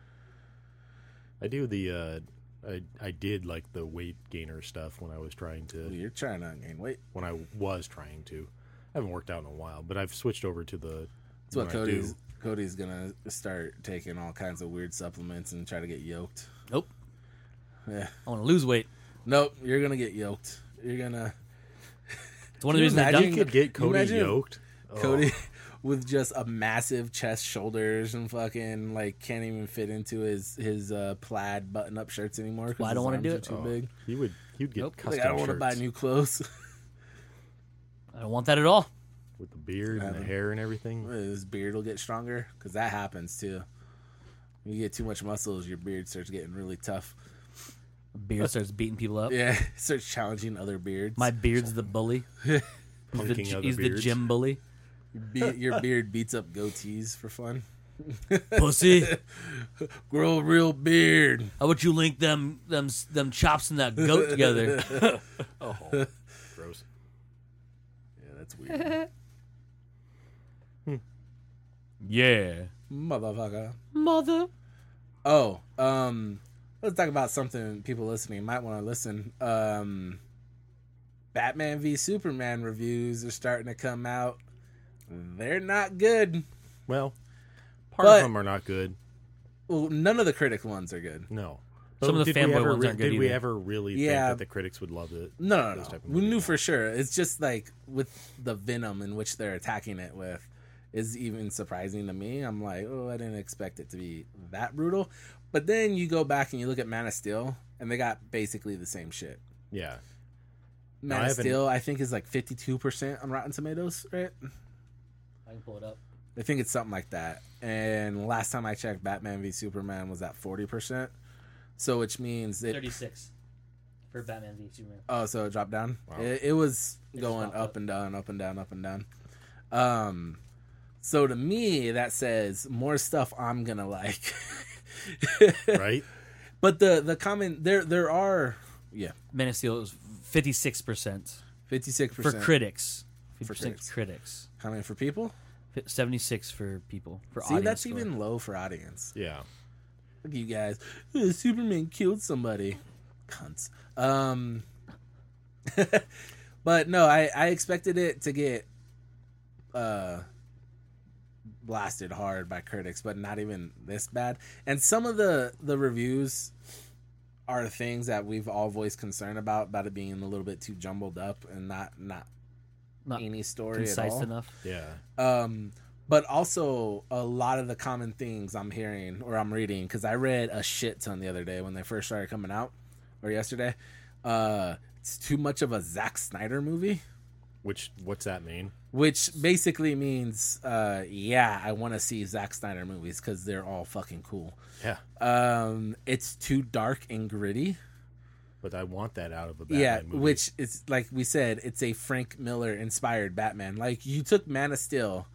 Speaker 2: I do the I did like the weight gainer stuff when I was trying to.
Speaker 1: you're trying to gain weight.
Speaker 2: When I was trying to. I haven't worked out in a while, but I've switched over to the.
Speaker 1: That's what
Speaker 2: when I do.
Speaker 1: Cody's gonna start taking all kinds of weird supplements and try to get yoked.
Speaker 3: Nope.
Speaker 1: Yeah.
Speaker 3: I want to lose weight.
Speaker 1: Nope. You're gonna get yoked. You're gonna.
Speaker 3: It's one of the
Speaker 1: Can you
Speaker 3: reasons I
Speaker 1: imagine
Speaker 2: You
Speaker 3: dunk.
Speaker 2: could get Cody
Speaker 1: imagine if
Speaker 2: yoked.
Speaker 1: Cody with just a massive chest, shoulders, and fucking like can't even fit into his plaid button up shirts anymore. 'Cause
Speaker 3: Well, I don't
Speaker 1: his
Speaker 3: wanna do
Speaker 1: arms
Speaker 3: it.
Speaker 1: are Too big.
Speaker 2: He'd get
Speaker 3: Nope.
Speaker 2: custom
Speaker 1: Like, I don't want to
Speaker 2: shirts
Speaker 1: buy new clothes.
Speaker 3: I don't want that at all.
Speaker 2: with the beard and the
Speaker 1: Having-
Speaker 2: hair and everything.
Speaker 1: His beard will get stronger because that happens too. When you get too much muscles, your beard starts getting really tough.
Speaker 3: Beard starts beating people up.
Speaker 1: Yeah, it starts challenging other beards.
Speaker 3: My beard's the bully.
Speaker 2: Punking other
Speaker 3: He's the
Speaker 2: beards.
Speaker 3: gym bully.
Speaker 1: Your beard beats up goatees for fun.
Speaker 3: Pussy.
Speaker 1: Grow a real beard.
Speaker 3: How about you link them chops and that goat together?
Speaker 2: Oh, gross.
Speaker 1: Yeah, that's weird.
Speaker 3: Yeah.
Speaker 1: Motherfucker.
Speaker 3: Mother.
Speaker 1: Oh, let's talk about something people listening might want to listen. Batman v Superman reviews are starting to come out. They're not good.
Speaker 2: Well, part
Speaker 1: But-
Speaker 2: of them are not good.
Speaker 1: Well, none of the critic ones are good.
Speaker 2: No.
Speaker 3: Some of the
Speaker 2: Did we
Speaker 3: fanboy
Speaker 2: ever
Speaker 3: ones aren't good
Speaker 2: Did we
Speaker 3: either.
Speaker 2: ever really
Speaker 1: Yeah.
Speaker 2: think that the critics would love it?
Speaker 1: No.
Speaker 2: Those type of
Speaker 1: We
Speaker 2: movies?
Speaker 1: knew for sure. It's just like with the venom in which they're attacking it with is even surprising to me. I'm like, oh, I didn't expect it to be that brutal. But then you go back and you look at Man of Steel, and they got basically the same shit.
Speaker 2: Yeah.
Speaker 1: Man
Speaker 2: I
Speaker 1: of
Speaker 2: haven't-
Speaker 1: Steel, I think, is like 52% on Rotten Tomatoes, right?
Speaker 3: I can pull it up.
Speaker 1: I think it's something like that. And last time I checked, Batman v Superman was at 40%. So which means it.
Speaker 3: 36 for Batman v Superman.
Speaker 1: Oh, so it dropped down.
Speaker 2: Wow.
Speaker 1: It was
Speaker 3: It just
Speaker 1: going
Speaker 3: popped
Speaker 1: up
Speaker 3: up.
Speaker 1: and down, up and down, up and down. So to me, that says more stuff I'm gonna like.
Speaker 2: Right?
Speaker 1: But the comment there are
Speaker 3: Man of Steel is 56%
Speaker 1: 56%
Speaker 3: for critics. 50%
Speaker 1: For critics.
Speaker 3: critics.
Speaker 1: How many for people?
Speaker 3: 76 for people. For
Speaker 1: See,
Speaker 3: audience
Speaker 1: that's
Speaker 3: score.
Speaker 1: even low for audience.
Speaker 2: Yeah.
Speaker 1: Look at you guys. Superman killed somebody. Cunts. But no, I expected it to get blasted hard by critics, but not even this bad. And some of the reviews are things that we've all voiced concern about it being a little bit too jumbled up and not any story
Speaker 3: concise
Speaker 1: at all.
Speaker 3: enough.
Speaker 2: Yeah.
Speaker 1: But also a lot of the common things I'm hearing or I'm reading, because I read a shit ton the other day when they first started coming out, or yesterday. It's too much of a Zack Snyder movie.
Speaker 2: What's that mean?
Speaker 1: Which basically means, I want to see Zack Snyder movies because they're all fucking cool.
Speaker 2: Yeah.
Speaker 1: It's too dark and gritty.
Speaker 2: But I want that out of a Batman movie.
Speaker 1: Which is, like we said, it's a Frank Miller inspired Batman. Like, you took Man of Steel,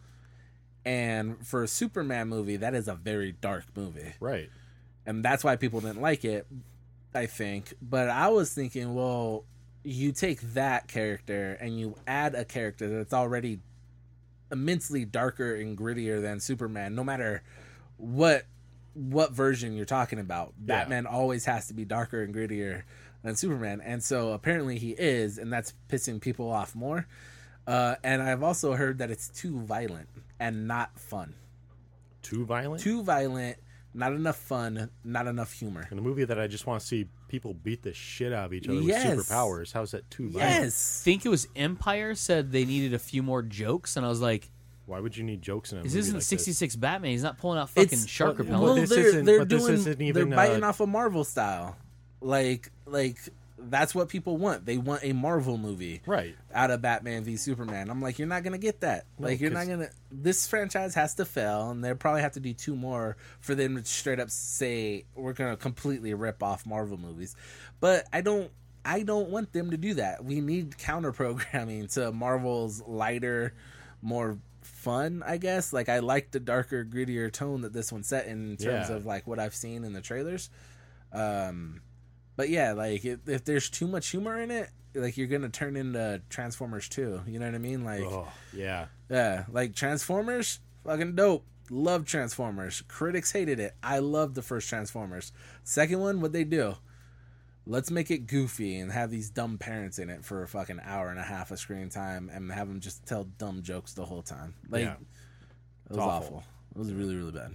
Speaker 1: and for a Superman movie, that is a very dark movie.
Speaker 2: Right.
Speaker 1: And that's why people didn't like it, I think. But I was thinking, well, you take that character and you add a character that's already immensely darker and grittier than Superman, no matter what version you're talking about.
Speaker 2: Yeah.
Speaker 1: Batman always has to be darker and grittier than Superman, and so apparently he is, and that's pissing people off more. And I've also heard that it's too violent and not fun.
Speaker 2: Too violent?
Speaker 1: Too violent, not enough fun, not enough humor.
Speaker 2: In a movie that I just want to see people beat the shit out of each other
Speaker 1: Yes.
Speaker 2: with superpowers, how's that too violent?
Speaker 1: Yes.
Speaker 3: I think it was Empire said they needed a few more jokes, and I was like,
Speaker 2: Why would you need jokes in a
Speaker 3: this
Speaker 2: movie
Speaker 3: isn't
Speaker 2: like
Speaker 3: 66 Batman. He's not pulling out fucking
Speaker 1: It's-
Speaker 3: shark
Speaker 2: well,
Speaker 3: repellent.
Speaker 1: Well,
Speaker 2: this
Speaker 1: they're
Speaker 2: isn't-
Speaker 1: they're
Speaker 2: but this
Speaker 1: doing
Speaker 2: isn't even,
Speaker 1: they're biting
Speaker 2: uh,
Speaker 1: off a Marvel style, like that's what people want. They want a Marvel movie,
Speaker 2: Right.
Speaker 1: out of Batman v Superman. I'm like, you're not gonna get that.
Speaker 2: No,
Speaker 1: Like, you're
Speaker 2: 'cause-
Speaker 1: not gonna. This franchise has to fail, and they'll probably have to do 2 more for them to straight up say we're gonna completely rip off Marvel movies. But I don't want them to do that. We need counter programming to Marvel's lighter, more fun, I guess. Like, I like the darker, grittier tone that this one set in terms
Speaker 2: Yeah.
Speaker 1: of like what I've seen in the trailers. But yeah, like if there's too much humor in it, like, you're gonna turn into Transformers 2. You know what I mean? Like,
Speaker 2: Oh, yeah.
Speaker 1: yeah, like Transformers, fucking dope. Love Transformers. Critics hated it. I loved the first Transformers. Second one, what'd they do? Let's make it goofy and have these dumb parents in it for a fucking hour and a half of screen time and have them just tell dumb jokes the whole time. Like,
Speaker 2: Yeah.
Speaker 1: it was awful. It was really, really bad.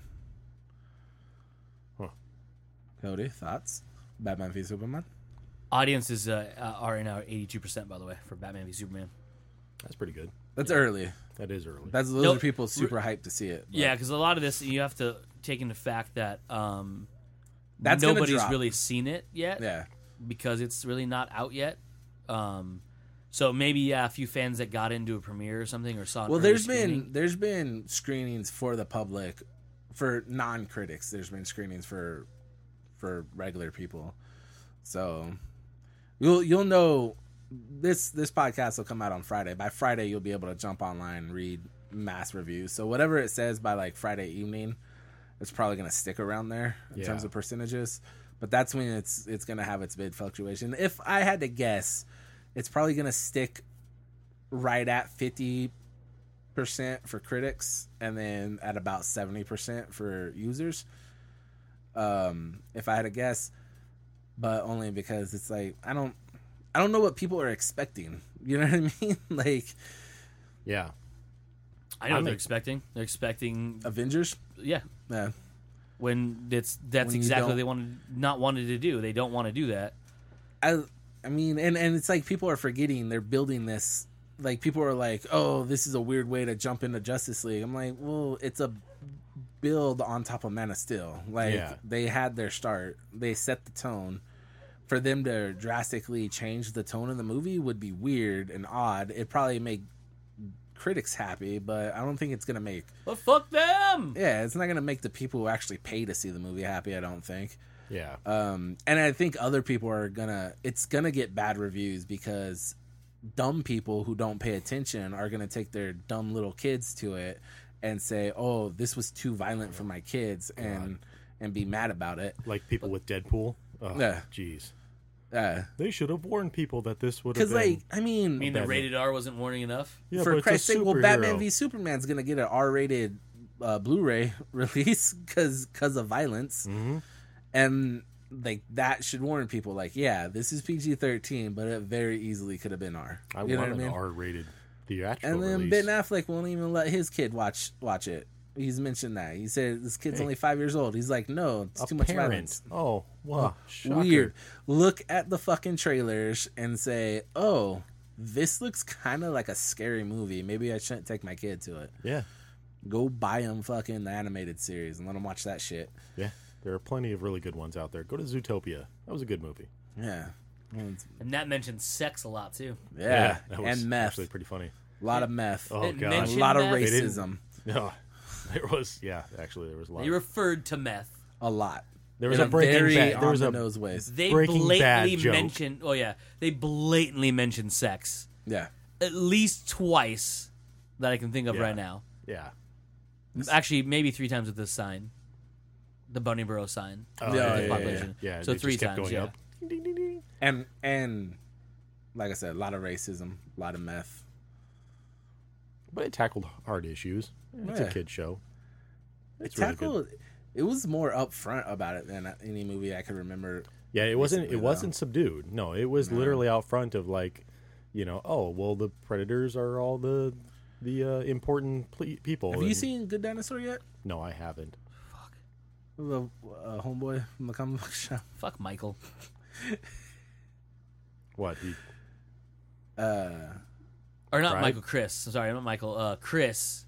Speaker 2: Huh.
Speaker 1: Cody, thoughts? Batman v Superman?
Speaker 3: Audiences are now 82%, by the way, for Batman v Superman.
Speaker 2: That's pretty good.
Speaker 1: That's early.
Speaker 2: That is early.
Speaker 1: Those
Speaker 3: No,
Speaker 1: are people super hyped to see it. but
Speaker 3: Yeah, because a lot of this, you have to take into fact that
Speaker 1: That's gonna
Speaker 3: nobody's
Speaker 1: drop.
Speaker 3: really seen it yet.
Speaker 1: Yeah.
Speaker 3: Because it's really not out yet. So maybe a few fans that got into a premiere or something or saw. An
Speaker 1: Well,
Speaker 3: early
Speaker 1: there's
Speaker 3: screening.
Speaker 1: been screenings for the public, for non-critics. There's been screenings for regular people. So you'll know this podcast will come out on Friday. By Friday, you'll be able to jump online and read mass reviews. So whatever it says by like Friday evening, it's probably going to stick around there in terms of percentages. But that's when it's going to have its bid fluctuation. If I had to guess, it's probably going to stick right at 50% for critics and then at about 70% for users. If I had to guess, but only because it's like I don't know what people are expecting. You know what I mean? Like,
Speaker 2: Yeah.
Speaker 3: I know what they're expecting. They're expecting,
Speaker 1: Avengers.
Speaker 3: yeah.
Speaker 1: Yeah.
Speaker 3: When that's
Speaker 1: When you
Speaker 3: exactly
Speaker 1: don't-
Speaker 3: what they wanted to do. They don't want to do that.
Speaker 1: I mean, and it's like people are forgetting they're building this. Like, people are like, "Oh, this is a weird way to jump into Justice League." I'm like, "Well, it's a build on top of Man of Steel." Like,
Speaker 2: Yeah.
Speaker 1: they had their start. They set the tone. For them to drastically change the tone of the movie would be weird and odd. It'd probably make critics happy, but I don't think it's gonna make.
Speaker 3: But fuck them.
Speaker 1: Yeah, it's not gonna make the people who actually pay to see the movie happy. I don't think.
Speaker 2: Yeah.
Speaker 1: And I think other people are it's gonna get bad reviews because dumb people who don't pay attention are gonna take their dumb little kids to it and say, "Oh, this was too violent for my kids," and be mad about it.
Speaker 2: Like people with Deadpool. Oh,
Speaker 1: Yeah.
Speaker 2: Jeez.
Speaker 1: Because,
Speaker 2: They should have warned people that this would have been.
Speaker 1: like, I mean,
Speaker 3: I mean, the
Speaker 2: Batman.
Speaker 3: rated R wasn't warning enough.
Speaker 2: Yeah, but
Speaker 1: for
Speaker 2: it's a
Speaker 1: Christ's sake, well,
Speaker 2: superhero.
Speaker 1: Batman v Superman's gonna get an R-rated Blu-ray release because of violence.
Speaker 2: Mhm.
Speaker 1: And like that should warn people, like, yeah, this is PG-13, but it very easily could have been R.
Speaker 2: I
Speaker 1: You know
Speaker 2: want
Speaker 1: what I
Speaker 2: an
Speaker 1: mean?
Speaker 2: R-rated theatrical
Speaker 1: And then
Speaker 2: release.
Speaker 1: Ben Affleck won't even let his kid watch it. He's mentioned that. He said this kid's only 5 years old. He's like, no, it's
Speaker 2: a
Speaker 1: too much
Speaker 2: parent.
Speaker 1: violence.
Speaker 2: Oh, wow. Shocker.
Speaker 1: Weird. Look at the fucking trailers and say, oh, this looks kind of like a scary movie. Maybe I shouldn't take my kid to it.
Speaker 2: Yeah.
Speaker 1: Go buy him fucking the animated series and let him watch that shit.
Speaker 2: Yeah. There are plenty of really good ones out there. Go to Zootopia. That was a good movie.
Speaker 1: Yeah.
Speaker 3: And that mentions sex a lot too.
Speaker 1: Yeah.
Speaker 2: that was
Speaker 1: And meth.
Speaker 2: actually pretty funny.
Speaker 1: A lot of meth.
Speaker 2: Oh,
Speaker 3: It
Speaker 2: God.
Speaker 1: A
Speaker 3: mentioned
Speaker 1: lot of
Speaker 3: meth?
Speaker 2: They didn't-
Speaker 1: racism.
Speaker 2: No, there was, actually, there was a lot.
Speaker 3: They referred to meth.
Speaker 1: A lot.
Speaker 2: There was
Speaker 1: In
Speaker 2: a Breaking
Speaker 1: very
Speaker 2: Bad. There was
Speaker 1: on
Speaker 2: a
Speaker 1: the nose ways.
Speaker 3: They
Speaker 2: Breaking Bad
Speaker 3: blatantly
Speaker 2: joke.
Speaker 3: mentioned. Oh yeah, they blatantly mentioned sex
Speaker 1: Yeah.
Speaker 3: at least twice that I can think of
Speaker 2: Yeah.
Speaker 3: right now.
Speaker 2: Yeah.
Speaker 3: Actually, maybe 3 times with this sign, the Bunny Burrow sign.
Speaker 2: Oh,
Speaker 1: Yeah,
Speaker 3: population.
Speaker 2: Yeah,
Speaker 3: So
Speaker 2: it just
Speaker 3: 3
Speaker 2: kept
Speaker 3: times.
Speaker 2: going
Speaker 3: Yeah.
Speaker 2: up. Ding, ding, ding, ding.
Speaker 1: And like I said, a lot of racism, a lot of meth.
Speaker 2: But it tackled hard issues. It's
Speaker 1: Yeah.
Speaker 2: a kid show. It's
Speaker 1: It
Speaker 2: really good.
Speaker 1: tackled. It was more upfront about it than any movie I could remember.
Speaker 2: Yeah, it wasn't.
Speaker 1: Recently,
Speaker 2: It wasn't subdued. No, it was literally out front of like, oh well, the predators are all the important people.
Speaker 1: Have you
Speaker 2: and-
Speaker 1: seen Good Dinosaur yet?
Speaker 2: No, I haven't.
Speaker 1: The homeboy from the comic book shop.
Speaker 3: Fuck Michael.
Speaker 2: What? He,
Speaker 3: Or not
Speaker 2: Right.
Speaker 3: Michael, Chris. I'm sorry, not Michael. Chris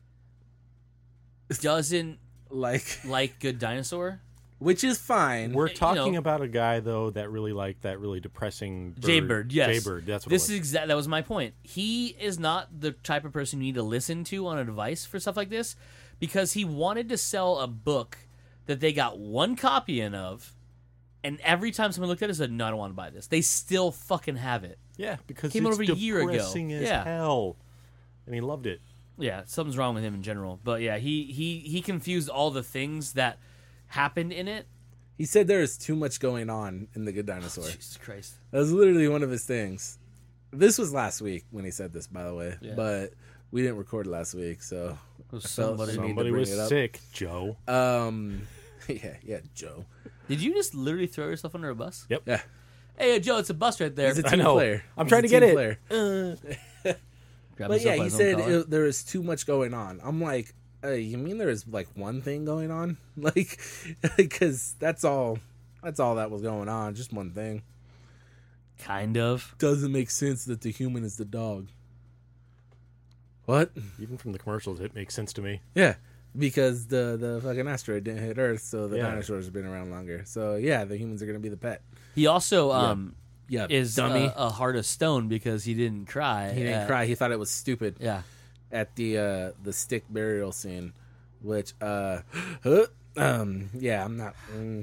Speaker 3: doesn't like Good Dinosaur.
Speaker 1: which is fine.
Speaker 2: we're
Speaker 3: you
Speaker 2: talking
Speaker 3: know-
Speaker 2: about a guy though that really liked that really depressing bird.
Speaker 3: Jaybird, yes.
Speaker 2: Jaybird. That's what
Speaker 3: This
Speaker 2: it
Speaker 3: is
Speaker 2: was.
Speaker 3: that was my point. He is not the type of person you need to listen to on a device for stuff like this, because he wanted to sell a book that they got one copy in of, and every time someone looked at it, said, "No, I don't want to buy this." They still fucking have it.
Speaker 2: Yeah, because
Speaker 3: Came
Speaker 2: it's
Speaker 3: over a year ago.
Speaker 2: depressing as
Speaker 3: Yeah.
Speaker 2: hell, and he loved it.
Speaker 3: Yeah, something's wrong with him in general. But yeah, he confused all the things that happened in it.
Speaker 1: He said there is too much going on in the Good Dinosaur.
Speaker 3: Jesus Christ.
Speaker 1: That was literally one of his things. This was last week when he said this, by the way.
Speaker 3: Yeah.
Speaker 1: But we didn't record last week, so
Speaker 3: Was
Speaker 1: I felt
Speaker 3: somebody-
Speaker 1: the need to
Speaker 2: Somebody
Speaker 1: bring
Speaker 2: was
Speaker 1: it up.
Speaker 2: sick, Joe.
Speaker 1: Yeah, Joe.
Speaker 3: Did you just literally throw yourself under a bus?
Speaker 2: Yep.
Speaker 1: Yeah,
Speaker 3: Hey, Joe, it's a bus right there.
Speaker 1: he's a
Speaker 2: I
Speaker 1: team
Speaker 2: know.
Speaker 1: player.
Speaker 2: I'm
Speaker 1: He's
Speaker 2: trying
Speaker 1: a
Speaker 2: to get
Speaker 1: team
Speaker 2: it.
Speaker 1: player.
Speaker 3: Grab
Speaker 1: But yeah,
Speaker 3: himself by
Speaker 1: he
Speaker 3: his own
Speaker 1: said
Speaker 3: collar.
Speaker 1: there is too much going on. I'm like, you mean there is like one thing going on? Like, because that's all that was going on. Just one thing.
Speaker 3: Kind of.
Speaker 1: Doesn't make sense that the human is the dog. What?
Speaker 2: Even from the commercials, it makes sense to me.
Speaker 1: Yeah, because the fucking asteroid didn't hit Earth, so the
Speaker 2: Yeah.
Speaker 1: dinosaurs have been around longer. So yeah, the humans are gonna be the pet.
Speaker 3: He also
Speaker 1: Yeah,
Speaker 3: is
Speaker 1: dummy.
Speaker 3: a heart of stone because he didn't cry.
Speaker 1: He didn't cry. He thought it was stupid
Speaker 3: Yeah.
Speaker 1: at the stick burial scene, which yeah, I'm not.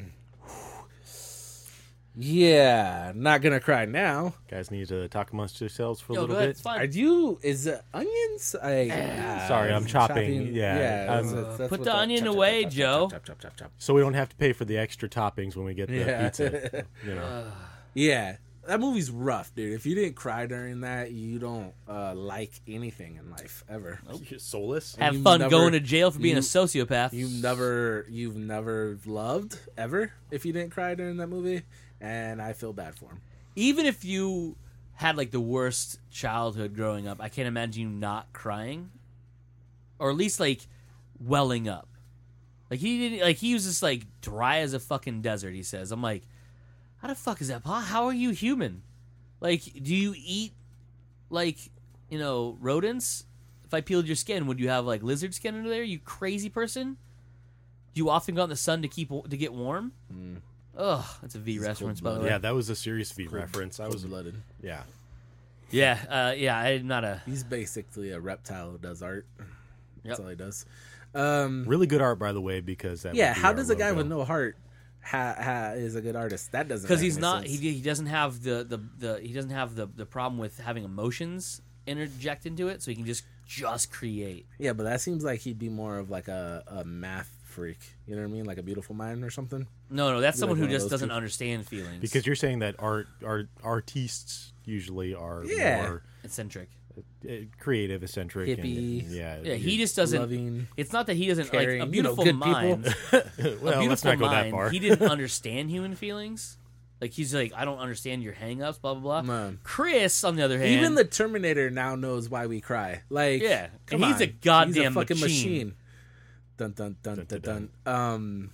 Speaker 1: Yeah, not gonna cry now.
Speaker 2: Guys need to talk amongst yourselves for a
Speaker 3: Yo,
Speaker 2: little
Speaker 3: go ahead.
Speaker 2: bit.
Speaker 3: It's fine.
Speaker 1: Are you? Is it onions?
Speaker 2: Sorry, I'm chopping. Yeah,
Speaker 1: that's
Speaker 3: Put
Speaker 1: what
Speaker 3: the onion away, Joe.
Speaker 1: Chop.
Speaker 2: So we don't have to pay for the extra toppings when we get the
Speaker 1: Yeah.
Speaker 2: pizza. You know.
Speaker 1: Yeah, that movie's rough, dude. If you didn't cry during that, you don't like anything in life ever.
Speaker 2: You're soulless.
Speaker 3: Have
Speaker 1: You've
Speaker 3: fun
Speaker 1: never-
Speaker 3: going to jail for being a
Speaker 1: you-
Speaker 3: sociopath.
Speaker 1: You've never loved ever if you didn't cry during that movie, and I feel bad for him.
Speaker 3: Even if you had like the worst childhood growing up, I can't imagine you not crying, or at least like welling up. Like he didn't. Like he was just like dry as a fucking desert. He says, "I'm like, how the fuck is that? How are you human? Like, do you eat like rodents? If I peeled your skin, would you have like lizard skin under there? You crazy person? Do you often go out in the sun to get warm? Ugh, that's a V reference, by the way.
Speaker 2: Yeah, that was a serious V reference. I was
Speaker 1: blooded.
Speaker 2: Yeah.
Speaker 3: Yeah, I'm not a.
Speaker 1: He's basically a reptile who does art. That's
Speaker 3: Yep.
Speaker 1: all he does.
Speaker 2: Really good art, by the way, because that.
Speaker 1: Yeah,
Speaker 2: would be
Speaker 1: how
Speaker 2: our
Speaker 1: does a guy
Speaker 2: logo.
Speaker 1: with no heart is a good artist? That doesn't
Speaker 3: Because
Speaker 1: make
Speaker 3: he's
Speaker 1: any
Speaker 3: not.
Speaker 1: sense.
Speaker 3: He doesn't have he doesn't have the problem with having emotions interject into it, so he can just create.
Speaker 1: Yeah, but that seems like he'd be more of like a math freak. You know what I mean? Like a Beautiful Mind or something.
Speaker 3: No, that's
Speaker 1: You're
Speaker 3: someone
Speaker 1: like
Speaker 3: who
Speaker 1: one of
Speaker 3: just
Speaker 1: those
Speaker 3: doesn't
Speaker 1: people.
Speaker 3: understand feelings.
Speaker 2: Because you're saying that artists usually are
Speaker 1: Yeah.
Speaker 2: more.
Speaker 3: eccentric.
Speaker 2: creative, eccentric,
Speaker 1: Hippie.
Speaker 2: and
Speaker 3: Yeah, he just doesn't.
Speaker 1: Loving,
Speaker 3: It's not that he doesn't
Speaker 1: caring,
Speaker 3: like a beautiful
Speaker 1: good
Speaker 3: mind.
Speaker 2: well,
Speaker 3: A
Speaker 2: let's
Speaker 3: beautiful
Speaker 2: not go that
Speaker 3: mind.
Speaker 2: far.
Speaker 3: He didn't understand human feelings. Like he's like, I don't understand your hang-ups, blah blah blah.
Speaker 1: Man.
Speaker 3: Chris, on the other hand,
Speaker 1: Even the Terminator now knows why we cry. Like,
Speaker 3: Yeah,
Speaker 1: come
Speaker 3: and he's
Speaker 1: on.
Speaker 3: a goddamn
Speaker 1: he's a fucking
Speaker 3: machine.
Speaker 1: Dun dun dun
Speaker 2: Dun,
Speaker 1: dun
Speaker 2: dun,
Speaker 1: dun.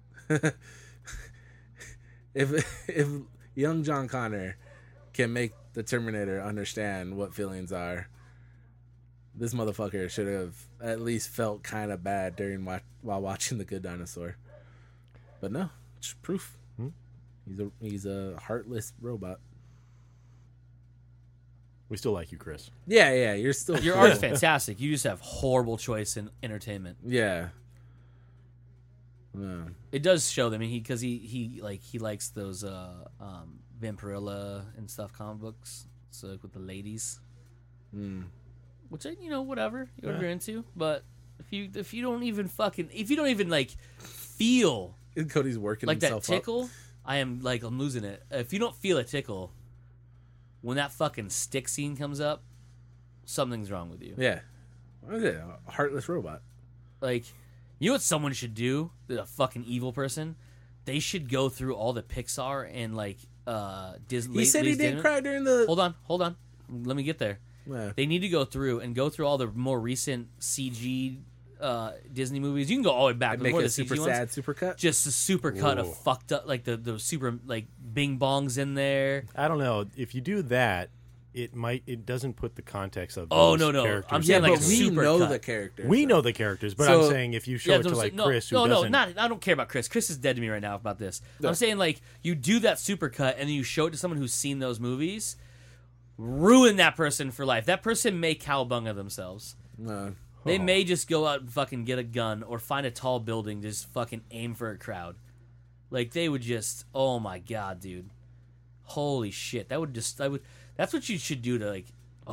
Speaker 1: If young John Connor can make the Terminator understand what feelings are, this motherfucker should have at least felt kind of bad during while watching The Good Dinosaur. But no, it's proof. He's a heartless robot.
Speaker 2: We still like you, Chris.
Speaker 1: Yeah, you're still
Speaker 3: your
Speaker 1: cool.
Speaker 3: art's fantastic. You just have horrible choice in entertainment.
Speaker 1: Yeah. No.
Speaker 3: It does show them. I mean, he likes those Vampirella and stuff comic books. So like with the ladies, which whatever you're into. But if you don't even like feel
Speaker 1: Cody's working
Speaker 3: like that
Speaker 1: himself
Speaker 3: tickle, I'm losing it. If you don't feel a tickle when that fucking stick scene comes up, something's wrong with you.
Speaker 1: up. Yeah. What is it? A heartless robot.
Speaker 3: Like, you know what someone should do? A fucking evil person. They should go through all the Pixar and Disney.
Speaker 1: He said he didn't cry during the.
Speaker 3: Hold on. Let me get there.
Speaker 1: Yeah.
Speaker 3: They need to go through all the more recent CG Disney movies. You can go all the way back.
Speaker 1: And
Speaker 3: The
Speaker 1: make
Speaker 3: more
Speaker 1: it a
Speaker 3: the
Speaker 1: super
Speaker 3: CG
Speaker 1: sad
Speaker 3: ones,
Speaker 1: super cut.
Speaker 3: just a super cut
Speaker 2: Whoa.
Speaker 3: of fucked up, like the super like Bing Bongs in there.
Speaker 2: I don't know if you do that. It doesn't put the context of
Speaker 3: Oh,
Speaker 2: those
Speaker 3: no.
Speaker 2: characters.
Speaker 3: I'm
Speaker 1: Yeah,
Speaker 3: saying like
Speaker 1: but
Speaker 3: a
Speaker 1: we
Speaker 3: super
Speaker 1: know
Speaker 3: cut.
Speaker 1: the characters.
Speaker 2: We
Speaker 1: though.
Speaker 2: know the characters, but
Speaker 1: So-
Speaker 2: I'm saying if you show it to like Chris, who doesn't.
Speaker 3: I don't care about Chris. Chris is dead to me right now about this. I'm saying like you do that super cut and then you show it to someone who's seen those movies, ruin that person for life. That person may cowabunga themselves.
Speaker 1: No.
Speaker 3: They may just go out and fucking get a gun or find a tall building, just fucking aim for a crowd. Like they would just, oh my god, dude, holy shit! That's what you should do to like,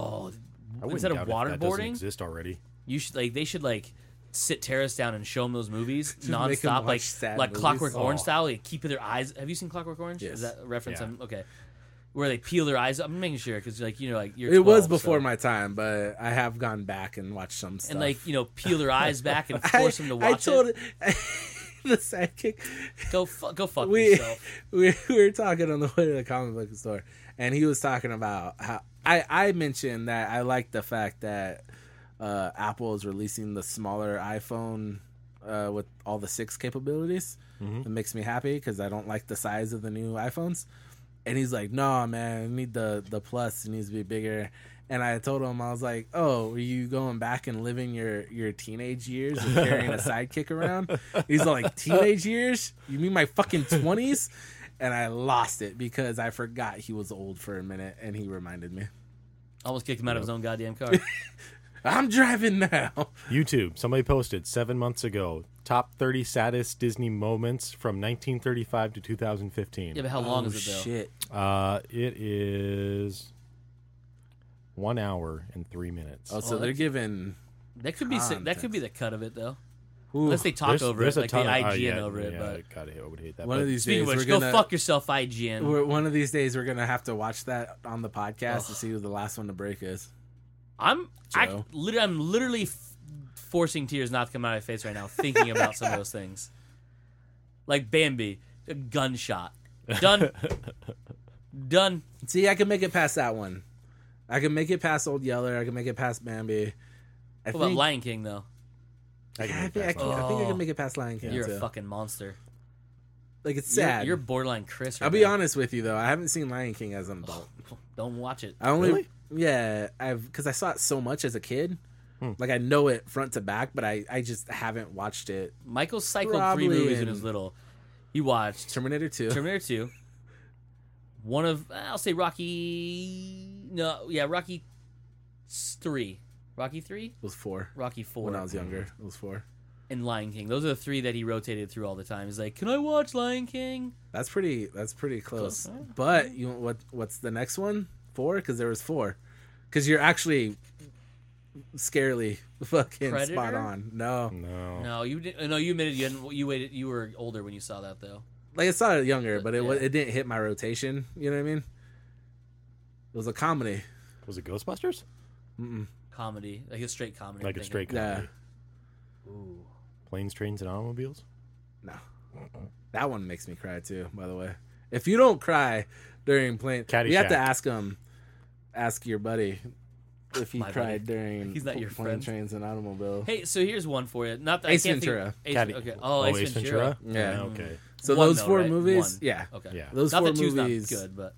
Speaker 2: I wouldn't
Speaker 3: instead of
Speaker 2: doubt if that doesn't
Speaker 3: waterboarding,
Speaker 2: exist already.
Speaker 3: you should they should sit terrorists down and show them those movies
Speaker 1: Just make 'em
Speaker 3: nonstop,
Speaker 1: watch sad
Speaker 3: like
Speaker 1: movies.
Speaker 3: Clockwork Orange
Speaker 1: Oh.
Speaker 3: style. Like, keeping their eyes. Have you seen Clockwork Orange?
Speaker 1: Yes.
Speaker 3: Is that a reference?
Speaker 2: Yeah.
Speaker 3: Okay, where they peel their eyes. I'm making sure because you're
Speaker 1: It was
Speaker 3: 12,
Speaker 1: before
Speaker 3: so-
Speaker 1: my time, but I have gone back and watched some stuff.
Speaker 3: and peel their eyes back and force them to watch
Speaker 1: I told
Speaker 3: it.
Speaker 1: the sidekick.
Speaker 3: Go fuck
Speaker 1: we,
Speaker 3: yourself.
Speaker 1: we were talking on the way to the comic book store, and he was talking about how I mentioned that I like the fact that Apple is releasing the smaller iPhone with all the 6 capabilities. It makes me happy because I don't like the size of the new iPhones. And he's like, "No, man, I need the Plus. It needs to be bigger." And I told him, I was like, "Oh, are you going back and living your teenage years and carrying a sidekick around?" He's like, "Teenage years? You mean my fucking 20s?" And I lost it because I forgot he was old for a minute, and he reminded me.
Speaker 3: Almost kicked him out of his own goddamn car.
Speaker 1: I'm driving now.
Speaker 2: YouTube. Somebody posted 7 months ago. Top 30 saddest Disney moments from 1935 to 2015.
Speaker 3: Yeah, but how long is it though?
Speaker 1: Shit.
Speaker 2: It is 1 hour and 3 minutes.
Speaker 1: Oh, so they're giving.
Speaker 3: That could be that could be the cut of it though.
Speaker 1: Ooh,
Speaker 3: Unless they talk over it,
Speaker 2: a
Speaker 3: like they
Speaker 2: ton of-
Speaker 3: IGN over it.
Speaker 2: yeah,
Speaker 3: But
Speaker 2: I would hate that.
Speaker 1: one
Speaker 2: but
Speaker 1: of these
Speaker 3: speaking
Speaker 1: days
Speaker 3: of which,
Speaker 1: we're
Speaker 3: go
Speaker 1: gonna.
Speaker 3: fuck yourself, IGN.
Speaker 1: One of these days we're gonna have to watch that on the podcast to see who the last one to break is.
Speaker 3: I'm
Speaker 1: Joe.
Speaker 3: literally forcing tears not to come out of my face right now, thinking about some of those things. Like Bambi, a gunshot. Done. Done.
Speaker 1: See, I can make it past that one. I can make it past Old Yeller. I can make it past Bambi.
Speaker 3: What about Lion King though?
Speaker 2: I
Speaker 1: I
Speaker 2: can
Speaker 1: think
Speaker 2: make
Speaker 1: I
Speaker 2: that
Speaker 1: can,
Speaker 2: one.
Speaker 1: I think I can make it past Lion King
Speaker 3: You're
Speaker 1: too.
Speaker 3: a fucking monster.
Speaker 1: Like it's
Speaker 3: You're-
Speaker 1: sad.
Speaker 3: You're borderline Chris. Right
Speaker 1: I'll be
Speaker 3: now.
Speaker 1: honest with you though. I haven't seen Lion King as an adult.
Speaker 3: Don't watch it.
Speaker 1: I only
Speaker 2: Really?
Speaker 1: yeah, because I saw it so much as a kid. Like I know it front to back, but I just haven't watched it.
Speaker 3: Michael cycled
Speaker 1: Probably
Speaker 3: 3 movies when
Speaker 1: in-
Speaker 3: he was little. He watched
Speaker 1: Terminator 2.
Speaker 3: Terminator 2. One of I'll say Rocky. No, yeah, Rocky 3. Rocky 3,
Speaker 1: was 4
Speaker 3: Rocky 4,
Speaker 1: when I was younger. It was 4.
Speaker 3: and Lion King. Those are the 3 that he rotated through all the time. He's like, "Can I watch Lion King?"
Speaker 1: That's pretty close.
Speaker 3: Close.
Speaker 1: But you know what's the next one? 4 because there was 4. Because you're actually scarily fucking
Speaker 3: Predator?
Speaker 1: spot on. No,
Speaker 2: No.
Speaker 3: No, you didn't. No, you admitted you hadn't. You waited. You were older when you saw that, though.
Speaker 1: like I saw it younger, but
Speaker 3: Yeah.
Speaker 1: it didn't hit my rotation. You know what I mean? It was a comedy.
Speaker 2: Was it Ghostbusters?
Speaker 3: comedy, like a straight comedy.
Speaker 2: Like
Speaker 3: I'm
Speaker 2: a
Speaker 3: thinking.
Speaker 2: straight
Speaker 1: Yeah.
Speaker 2: comedy.
Speaker 3: Ooh.
Speaker 2: Planes, Trains, and Automobiles?
Speaker 1: No. That one makes me cry too, by the way. If you don't cry during plane, you have
Speaker 2: Caddyshack.
Speaker 1: to ask your buddy if he
Speaker 3: My
Speaker 1: cried
Speaker 3: buddy.
Speaker 1: during
Speaker 3: He's not your
Speaker 1: plane,
Speaker 3: friend.
Speaker 1: trains, and automobile.
Speaker 3: Hey, so here's one for you. Not that
Speaker 1: Ace
Speaker 3: I can't
Speaker 1: Ventura.
Speaker 3: Think,
Speaker 2: Caddy-
Speaker 3: okay. Oh, Ace Ventura.
Speaker 1: Yeah.
Speaker 2: Okay.
Speaker 1: So
Speaker 3: One,
Speaker 1: those
Speaker 3: though,
Speaker 1: four
Speaker 3: right?
Speaker 1: movies,
Speaker 3: One.
Speaker 1: yeah,
Speaker 3: Okay.
Speaker 2: Yeah.
Speaker 1: those
Speaker 3: Not
Speaker 1: four
Speaker 3: that two's
Speaker 1: movies,
Speaker 3: not good, but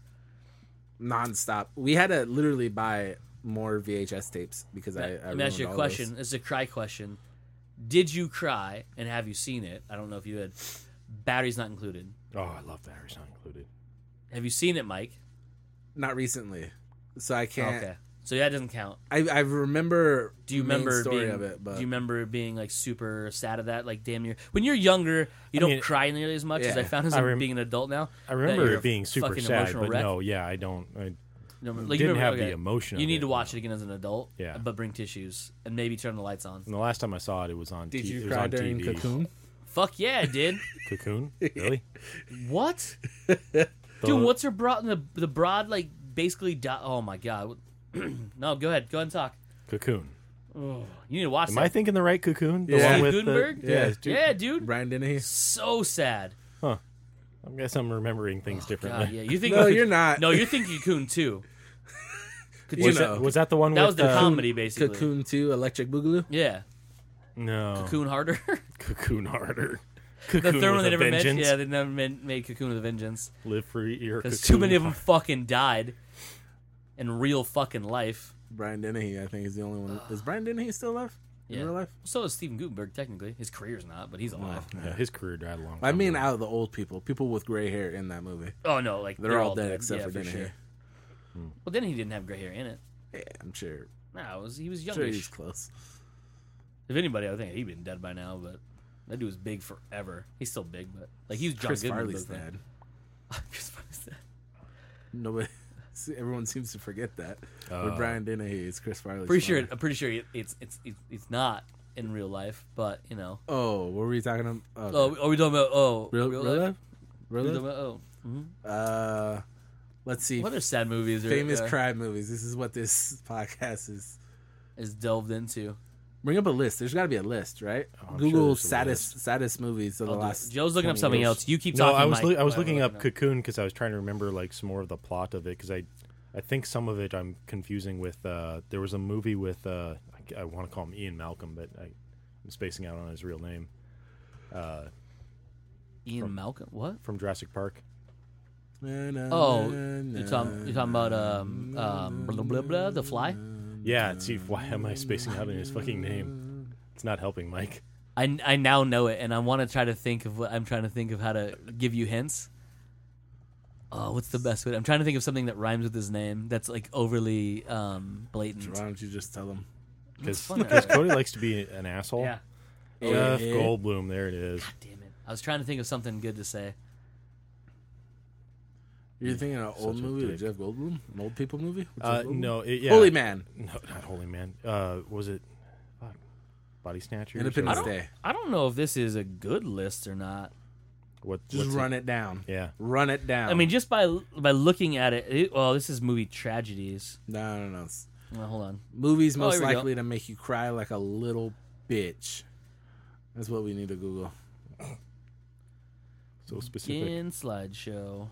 Speaker 1: nonstop. We had to literally buy more VHS tapes because I
Speaker 3: let me ask you a
Speaker 1: ruined all
Speaker 3: question.
Speaker 1: those.
Speaker 3: This is a cry question. Did you cry, and have you seen it? I don't know if you had. Batteries not included.
Speaker 2: Oh, I love Batteries Not Included.
Speaker 3: Have you seen it, Mike?
Speaker 1: Not recently, so I can't.
Speaker 3: Okay, so that doesn't count.
Speaker 1: I remember.
Speaker 3: Do you
Speaker 1: the main
Speaker 3: remember
Speaker 1: story
Speaker 3: being?
Speaker 1: of it? But
Speaker 3: Do you remember being like super sad of that? Like, damn, when you're younger, you don't
Speaker 2: mean,
Speaker 3: cry nearly as much as
Speaker 1: yeah.
Speaker 3: I found as being an adult now.
Speaker 2: I
Speaker 3: that
Speaker 2: remember
Speaker 3: you're
Speaker 2: it being
Speaker 3: a
Speaker 2: super
Speaker 3: fucking
Speaker 2: sad,
Speaker 3: emotional
Speaker 2: but
Speaker 3: wreck.
Speaker 2: no, yeah, I don't. I
Speaker 3: No, like, you
Speaker 2: didn't
Speaker 3: remember-
Speaker 2: have the
Speaker 3: okay.
Speaker 2: emotion
Speaker 3: You
Speaker 2: of
Speaker 3: need
Speaker 2: it,
Speaker 3: to watch
Speaker 2: no.
Speaker 3: it again as an adult.
Speaker 2: Yeah.
Speaker 3: But bring tissues and maybe turn the lights on.
Speaker 2: And the last time I saw it, it was on.
Speaker 1: did
Speaker 2: it
Speaker 1: you
Speaker 2: was
Speaker 1: cry
Speaker 2: on
Speaker 1: during
Speaker 2: TV.
Speaker 1: Cocoon?
Speaker 3: Fuck yeah, I did.
Speaker 2: Cocoon? Really?
Speaker 3: What?
Speaker 2: The-
Speaker 3: Dude, what's her broad? The broad like basically. Oh my god. No, go ahead. Go ahead and talk.
Speaker 2: Cocoon?
Speaker 3: You need to watch
Speaker 2: Am
Speaker 3: that.
Speaker 2: I thinking the right Cocoon? The
Speaker 1: Yeah.
Speaker 2: one with
Speaker 3: Gutenberg?
Speaker 2: The, yeah,
Speaker 1: Yeah.
Speaker 2: dude.
Speaker 3: Yeah, dude.
Speaker 1: Brian Dennehy?
Speaker 3: So sad.
Speaker 2: I guess I'm remembering things differently.
Speaker 3: God, yeah. You think?
Speaker 1: No, you're not.
Speaker 3: No, you're thinking Cocoon too.
Speaker 1: You
Speaker 2: Was,
Speaker 1: know.
Speaker 2: that, was that the one
Speaker 3: That
Speaker 2: with
Speaker 3: was the comedy, basically.
Speaker 1: Cocoon 2, Electric Boogaloo.
Speaker 3: Yeah.
Speaker 2: No.
Speaker 3: Cocoon harder.
Speaker 2: Cocoon harder.
Speaker 3: The
Speaker 2: Cocoon
Speaker 3: third one
Speaker 2: with
Speaker 3: they
Speaker 2: a
Speaker 3: never made.
Speaker 2: vengeance.
Speaker 3: Yeah, they never made Cocoon with a Vengeance
Speaker 2: Live free.
Speaker 3: because too many of them fucking died in real fucking life.
Speaker 1: Brian Dennehy, I think, is the only one. Is Brian Dennehy still alive in
Speaker 3: Yeah.
Speaker 1: real life?
Speaker 3: So is Steven Gutenberg. Technically, his career's not, but he's alive.
Speaker 2: Yeah, his career died a long time
Speaker 1: I mean,
Speaker 2: ago.
Speaker 1: out of the old people with gray hair in that movie,
Speaker 3: Oh no, like
Speaker 1: they're all dead
Speaker 3: dead.
Speaker 1: except
Speaker 3: Yeah,
Speaker 1: for Dennehy.
Speaker 3: sure. Well, then he didn't have gray hair in it.
Speaker 1: Yeah, I'm sure.
Speaker 3: No, he was
Speaker 1: Sure,
Speaker 3: youngish.
Speaker 1: he's close.
Speaker 3: If anybody, I would think he'd been dead by now. But that dude was big forever. He's still big, but like he was John
Speaker 1: Chris
Speaker 3: Goodman.
Speaker 1: Farley's
Speaker 3: back then.
Speaker 1: dad.
Speaker 3: Chris Farley's dad.
Speaker 1: Nobody, everyone seems to forget that. But
Speaker 2: Oh.
Speaker 1: Brian Dennehy is Chris Farley's.
Speaker 3: I'm
Speaker 1: father.
Speaker 3: pretty sure it's not in real life, but you know.
Speaker 1: Oh, what were we talking about?
Speaker 3: Oh, are we talking about
Speaker 1: real
Speaker 3: life?
Speaker 1: life?
Speaker 3: Are
Speaker 1: Real
Speaker 3: we
Speaker 1: life?
Speaker 3: talking about,
Speaker 1: Let's see.
Speaker 3: what other sad movies are
Speaker 1: Famous crime movies. This is what this podcast
Speaker 3: is delved into?
Speaker 1: Bring up a list. There's got to be a list, right?
Speaker 2: I'm sure
Speaker 1: Google
Speaker 2: there's a
Speaker 1: saddest movies of the
Speaker 3: I'll do it.
Speaker 1: last.
Speaker 3: Joe's looking up
Speaker 1: 20
Speaker 3: something
Speaker 1: years.
Speaker 3: else. You keep
Speaker 2: No,
Speaker 3: talking.
Speaker 2: I was
Speaker 3: Mike.
Speaker 2: I was
Speaker 3: While
Speaker 2: looking
Speaker 3: we're
Speaker 2: up Cocoon because I was trying to remember like some more of the plot of it because I think some of it I'm confusing with there was a movie with I want to call him Ian Malcolm, but I'm spacing out on his real name
Speaker 3: Ian Malcolm. What?
Speaker 2: from Jurassic Park.
Speaker 3: Oh, you're talking about blah, blah, blah, The Fly.
Speaker 2: Yeah, see why am I spacing out on his fucking name? It's not helping, Mike.
Speaker 3: I now know it, and I want to try to think of what I'm trying to think of how to give you hints. Oh, what's the best way? I'm trying to think of something that rhymes with his name that's like overly blatant.
Speaker 1: Why don't you just tell them?
Speaker 2: Because
Speaker 3: funny.
Speaker 2: Cody likes to be an asshole.
Speaker 3: Yeah.
Speaker 2: Jeff
Speaker 1: Yeah.
Speaker 2: Goldblum, there it is.
Speaker 3: God damn it! I was trying to think of something good to say.
Speaker 1: You're thinking of an old
Speaker 2: Such a
Speaker 1: movie
Speaker 2: dick.
Speaker 1: with Jeff Goldblum? An old people movie? with Jeff Goldblum?
Speaker 2: No, yeah.
Speaker 1: Holy Man.
Speaker 2: No, not Holy Man. Was it Body Snatchers?
Speaker 1: Independence
Speaker 2: or-
Speaker 1: Day.
Speaker 3: I don't know if this is a good list or not.
Speaker 1: Just
Speaker 2: what's
Speaker 1: run it down.
Speaker 2: Yeah.
Speaker 1: Run it down.
Speaker 3: I mean, just by looking at it, well, this is movie tragedies.
Speaker 1: no. It's
Speaker 3: Well, hold on.
Speaker 1: movies
Speaker 3: Oh,
Speaker 1: most
Speaker 3: here we go.
Speaker 1: likely to make you cry like a little bitch. That's what we need to Google.
Speaker 2: So specific.
Speaker 3: In slideshow.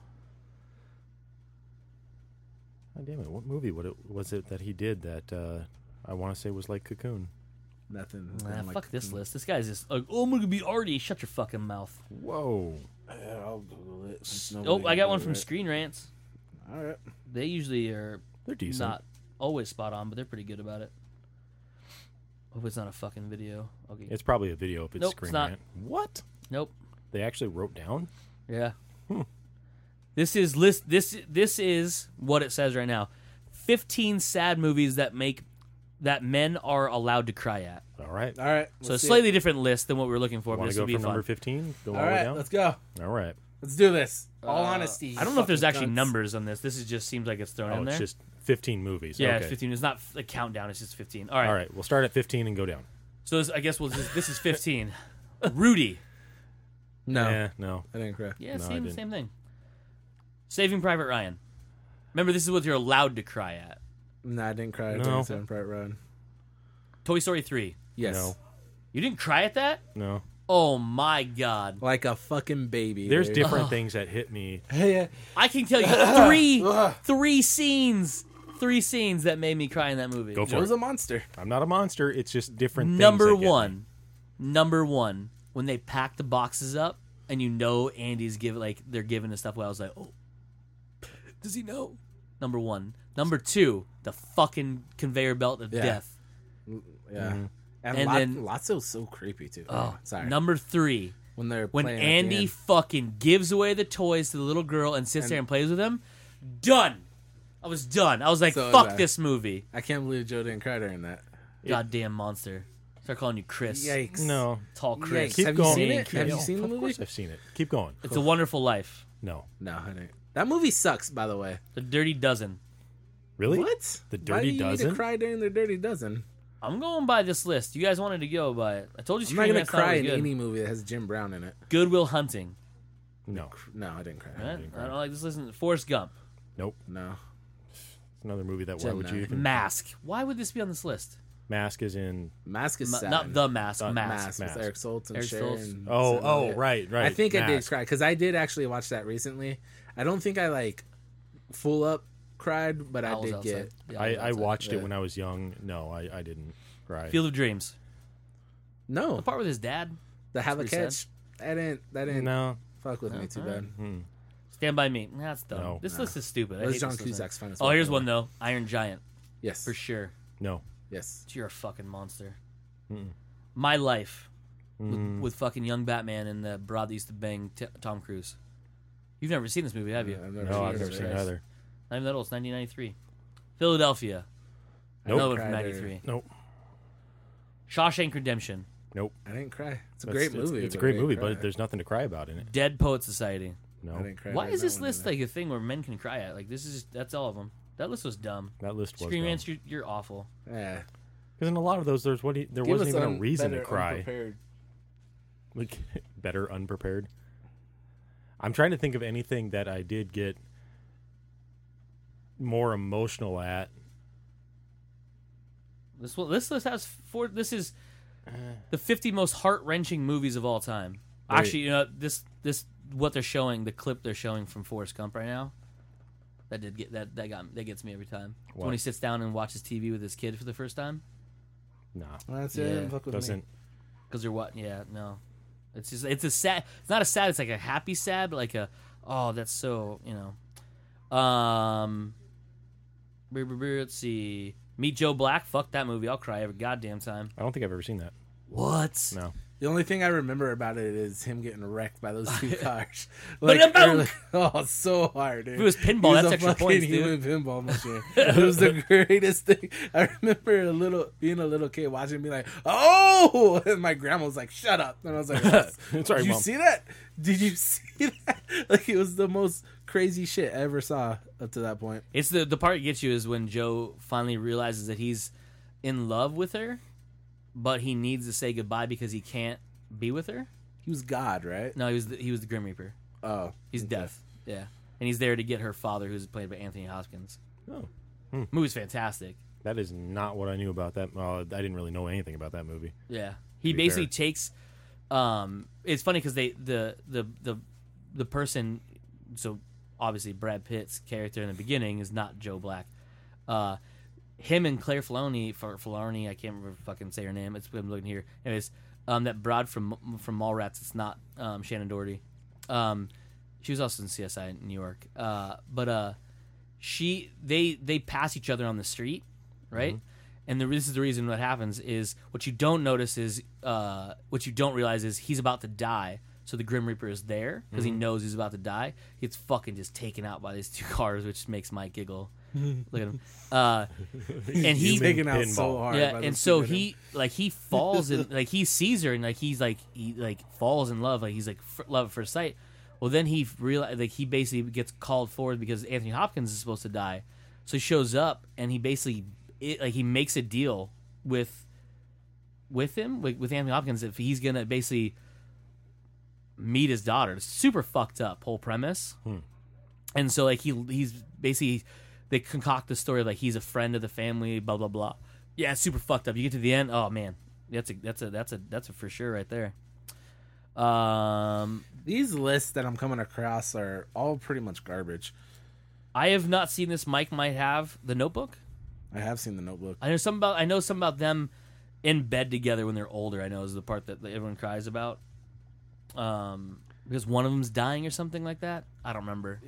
Speaker 2: God damn it! What movie was it that he did that I want to say was like Cocoon?
Speaker 1: Nothing.
Speaker 3: Nah,
Speaker 1: I'm like,
Speaker 3: fuck this list. This guy's just like, oh, I'm gonna be arty. Shut your fucking mouth.
Speaker 2: Whoa!
Speaker 1: Yeah, I'll Google it. since
Speaker 3: Oh,
Speaker 1: nobody
Speaker 3: I
Speaker 1: can
Speaker 3: got
Speaker 1: do
Speaker 3: one
Speaker 1: it,
Speaker 3: from
Speaker 1: right?
Speaker 3: Screen Rants.
Speaker 1: All right.
Speaker 3: They usually are
Speaker 2: They're decent.
Speaker 3: not always spot on, but they're pretty good about it. Hope it's not a fucking video. Okay.
Speaker 2: It's probably a video if it's
Speaker 3: Nope,
Speaker 2: Screen
Speaker 3: it's not.
Speaker 2: Rant. What?
Speaker 3: Nope.
Speaker 2: They actually wrote down?
Speaker 3: Yeah. This is list. This is what it says right now. 15 sad movies that men are allowed to cry at.
Speaker 2: All right.
Speaker 1: All right.
Speaker 3: So a
Speaker 1: let's see
Speaker 3: slightly different list than what we were looking for. But
Speaker 2: Want
Speaker 3: this
Speaker 2: to
Speaker 3: would
Speaker 2: go
Speaker 3: be
Speaker 2: for
Speaker 3: fun.
Speaker 2: number 15? Go
Speaker 1: it.
Speaker 2: all
Speaker 1: All
Speaker 2: the way
Speaker 1: right.
Speaker 2: down?
Speaker 1: Let's go.
Speaker 2: All right.
Speaker 1: Let's do this. All honesty.
Speaker 3: I don't know if there's
Speaker 1: fucking
Speaker 3: actually
Speaker 1: cunts.
Speaker 3: numbers on this. This is just seems like it's thrown
Speaker 2: Oh,
Speaker 3: in there.
Speaker 2: it's just 15 movies.
Speaker 3: Yeah,
Speaker 2: okay.
Speaker 3: it's 15. It's not a countdown. It's just 15. All right.
Speaker 2: All right. We'll start at 15 and go down.
Speaker 3: So I guess this is 15. Rudy.
Speaker 1: No,
Speaker 2: Yeah, no.
Speaker 1: I didn't cry.
Speaker 3: Yeah,
Speaker 2: No, I
Speaker 3: same
Speaker 2: didn't.
Speaker 3: thing. Saving Private Ryan. Remember, this is what you're allowed to cry at.
Speaker 1: No, I didn't cry
Speaker 2: No.
Speaker 1: during Saving Private Ryan.
Speaker 3: Toy Story 3.
Speaker 1: Yes.
Speaker 2: No.
Speaker 3: You didn't cry at that?
Speaker 2: No.
Speaker 3: Oh my god.
Speaker 1: Like a fucking baby.
Speaker 2: There's
Speaker 1: dude.
Speaker 2: different things that hit me.
Speaker 1: Yeah.
Speaker 3: I can tell you three scenes that made me cry in that movie.
Speaker 2: Go for
Speaker 1: Joe's
Speaker 2: it.
Speaker 1: a monster.
Speaker 2: I'm not a monster. It's just different things.
Speaker 3: Number
Speaker 2: that get me.
Speaker 3: one, when they pack the boxes up and you know Andy's they're giving the stuff away. I was like, oh, does he know? Number one. Number two, the fucking conveyor belt of
Speaker 1: Yeah.
Speaker 3: death.
Speaker 1: Yeah. And
Speaker 3: And then-
Speaker 1: Lotso's so creepy too.
Speaker 3: Oh,
Speaker 1: sorry.
Speaker 3: Number three,
Speaker 1: when they're
Speaker 3: when
Speaker 1: playing at the
Speaker 3: Andy
Speaker 1: end.
Speaker 3: fucking gives away the toys to the little girl and sits there and plays with them. Done. I was done. I was like,
Speaker 1: So
Speaker 3: fuck
Speaker 1: was I.
Speaker 3: this movie.
Speaker 1: I can't believe Joe didn't cry during that.
Speaker 3: Goddamn monster. Start calling you Chris.
Speaker 1: Yikes.
Speaker 2: No.
Speaker 3: Tall Chris.
Speaker 1: Yikes.
Speaker 2: Keep
Speaker 1: Have you
Speaker 2: going.
Speaker 1: seen it?
Speaker 3: Keep
Speaker 1: Have you
Speaker 3: going.
Speaker 1: seen the
Speaker 2: Of
Speaker 1: movie?
Speaker 2: course I've seen it. Keep going.
Speaker 3: It's a Wonderful Life.
Speaker 2: No.
Speaker 1: No, I didn't. That movie sucks, by the way.
Speaker 3: The Dirty Dozen.
Speaker 2: Really?
Speaker 1: What?
Speaker 2: The
Speaker 1: Why
Speaker 2: Dirty
Speaker 1: do you need
Speaker 2: Dozen?
Speaker 1: to cry during the Dirty Dozen?
Speaker 3: I'm going by this list. You guys wanted to go by it. I told you
Speaker 1: I'm not
Speaker 3: Scream
Speaker 1: gonna
Speaker 3: Act's not
Speaker 1: cry
Speaker 3: really
Speaker 1: in
Speaker 3: good.
Speaker 1: any movie that has Jim Brown in it.
Speaker 3: Goodwill Hunting.
Speaker 2: No.
Speaker 1: No, I didn't cry.
Speaker 3: Right? I don't like this. Listen, Forrest Gump.
Speaker 2: Nope.
Speaker 1: No.
Speaker 2: It's another movie that. Why
Speaker 1: Gemini.
Speaker 2: would you even?
Speaker 3: Mask. Why would this be on this list?
Speaker 2: Mask is in.
Speaker 1: Mask is sad.
Speaker 3: Not The Mask.
Speaker 2: Mask.
Speaker 3: Mask.
Speaker 1: Mask with Eric Stoltz and
Speaker 3: Eric
Speaker 1: Cher
Speaker 3: Stoltz.
Speaker 1: and
Speaker 2: Oh,
Speaker 1: Zendaya.
Speaker 2: right.
Speaker 1: I think I did
Speaker 2: Mask.
Speaker 1: cry because I did actually watch that recently. I don't think I like full up cried, but I
Speaker 3: Owls
Speaker 1: did
Speaker 3: Outside.
Speaker 1: get.
Speaker 3: Yeah,
Speaker 2: I
Speaker 3: Owls Outside.
Speaker 2: watched it
Speaker 1: Yeah.
Speaker 2: when I was young. No, I didn't cry.
Speaker 3: Field of Dreams.
Speaker 1: No,
Speaker 3: The part with his dad.
Speaker 1: the Have a
Speaker 3: pretty
Speaker 1: Catch. That didn't
Speaker 2: No.
Speaker 1: fuck with me too bad.
Speaker 3: Stand by Me. That's dumb.
Speaker 2: No.
Speaker 3: This list is stupid. I
Speaker 1: That's
Speaker 3: hate
Speaker 1: John
Speaker 3: this list.
Speaker 1: Cusack's finest.
Speaker 3: Oh,
Speaker 1: work,
Speaker 3: here's
Speaker 1: by the
Speaker 3: one
Speaker 1: way.
Speaker 3: though. Iron Giant
Speaker 1: Yes,
Speaker 3: for sure.
Speaker 2: No.
Speaker 1: yes.
Speaker 3: You're a fucking monster. My Life with fucking young Batman and the broad that used to bang Tom Cruise. You've never seen this movie, have you?
Speaker 1: I've never
Speaker 2: No, I've
Speaker 1: seen
Speaker 2: never
Speaker 1: it.
Speaker 2: seen it either.
Speaker 3: Not even that old. It's 1993. Philadelphia.
Speaker 1: I didn't
Speaker 3: Another one
Speaker 1: cry
Speaker 3: from
Speaker 1: during-
Speaker 3: 93.
Speaker 2: Nope.
Speaker 3: Shawshank Redemption.
Speaker 2: Nope.
Speaker 1: I didn't cry. It's a
Speaker 2: That's-
Speaker 1: great movie.
Speaker 2: It's a
Speaker 1: but
Speaker 2: great
Speaker 1: I didn't
Speaker 2: movie,
Speaker 1: cry.
Speaker 2: but there's nothing to cry about in it.
Speaker 3: Dead Poet Society.
Speaker 2: No.
Speaker 1: I didn't cry.
Speaker 3: Why
Speaker 1: during
Speaker 3: is
Speaker 1: that
Speaker 3: this
Speaker 1: one
Speaker 3: list
Speaker 1: either.
Speaker 3: like a thing where men can cry at? Like this is that's all of them. That list was dumb.
Speaker 2: That list was
Speaker 3: Scream
Speaker 2: dumb.
Speaker 3: Rants, you're awful.
Speaker 1: Yeah.
Speaker 2: Because in a lot of those, there
Speaker 1: Give
Speaker 2: wasn't
Speaker 1: us
Speaker 2: even a reason to
Speaker 1: better
Speaker 2: cry.
Speaker 1: unprepared.
Speaker 2: Like better unprepared. I'm trying to think of anything that I did get more emotional at.
Speaker 3: This list has four. This is the 50 most heart wrenching movies of all time.
Speaker 2: Right.
Speaker 3: Actually, you know this what they're showing, the clip they're showing from Forrest Gump right now. That did get that gets me every time.
Speaker 2: What?
Speaker 3: When he sits down and watches TV with his kid for the first time.
Speaker 2: Nah,
Speaker 1: Well, that's
Speaker 3: Yeah.
Speaker 1: it. Fuck with me.
Speaker 2: doesn't.
Speaker 3: Because they're what? Yeah, no. It's just it's a sad. It's not a sad. It's like a happy sad, but like a oh, that's so Let's see. Meet Joe Black. Fuck that movie. I'll cry every goddamn time.
Speaker 2: I don't think I've ever seen that.
Speaker 3: What?
Speaker 2: No.
Speaker 1: The only thing I remember about it is him getting wrecked by those two cars.
Speaker 3: Ba-dum-bum!
Speaker 1: early- oh, so hard, dude.
Speaker 3: If it was pinball,
Speaker 1: He was
Speaker 3: that's
Speaker 1: a
Speaker 3: extra
Speaker 1: fucking
Speaker 3: points,
Speaker 1: human
Speaker 3: dude.
Speaker 1: pinball machine. It was the greatest thing. I remember being a little kid watching, and be like, "Oh!" And my grandma was like, "Shut up!" And I was like,
Speaker 2: Sorry,
Speaker 1: "Did you
Speaker 2: Mom.
Speaker 1: see that? Did you see that?" Like it was the most crazy shit I ever saw up to that point.
Speaker 3: It's the part that gets you is when Joe finally realizes that he's in love with her, but he needs to say goodbye because he can't be with her.
Speaker 1: He was God, right?
Speaker 3: No, he was the Grim Reaper.
Speaker 1: Oh,
Speaker 3: He's
Speaker 1: okay.
Speaker 3: death. Yeah, and he's there to get her father, who's played by Anthony Hopkins.
Speaker 2: Oh,
Speaker 3: Movie's fantastic.
Speaker 2: that is not what I knew about that. Well, I didn't really know anything about that movie.
Speaker 3: Yeah, he
Speaker 2: be
Speaker 3: basically
Speaker 2: fair.
Speaker 3: takes. It's funny because the person, so obviously Brad Pitt's character in the beginning is not Joe Black. Him and Claire Filoni, I can't remember fucking say her name. I'm looking here. Anyways, that broad from Mallrats. It's not Shannon Doherty. She was also in CSI in New York. But they pass each other on the street, right?
Speaker 2: Mm-hmm.
Speaker 3: And this is the reason what happens is what you don't notice is what you don't realize is he's about to die. So the Grim Reaper is there because he knows he's about to die. He gets fucking just taken out by these two cars, which makes Mike giggle. Look at him. And
Speaker 1: He's
Speaker 3: he
Speaker 1: taken out
Speaker 2: pinball.
Speaker 1: so hard.
Speaker 3: yeah,
Speaker 1: by
Speaker 3: and
Speaker 1: those
Speaker 3: so
Speaker 1: two men.
Speaker 3: he falls and like he sees her and he falls in love, like he's like love at first sight. Well, then he realize like he basically gets called forward because Anthony Hopkins is supposed to die. So he shows up and he basically he makes a deal with him with Anthony Hopkins if he's gonna basically meet his daughter. It's super fucked up whole premise. And so like he's basically they concoct the story of, like, he's a friend of the family, blah blah blah. Yeah, it's super fucked up. You get to the end, oh man, that's a for sure right there.
Speaker 1: These lists that I'm coming across are all pretty much garbage.
Speaker 3: I have not seen this. Mike might have The Notebook.
Speaker 1: I have seen The Notebook.
Speaker 3: I know something about them in bed together when they're older. I know is the part that everyone cries about. Because one of them's dying or something like that. I don't remember.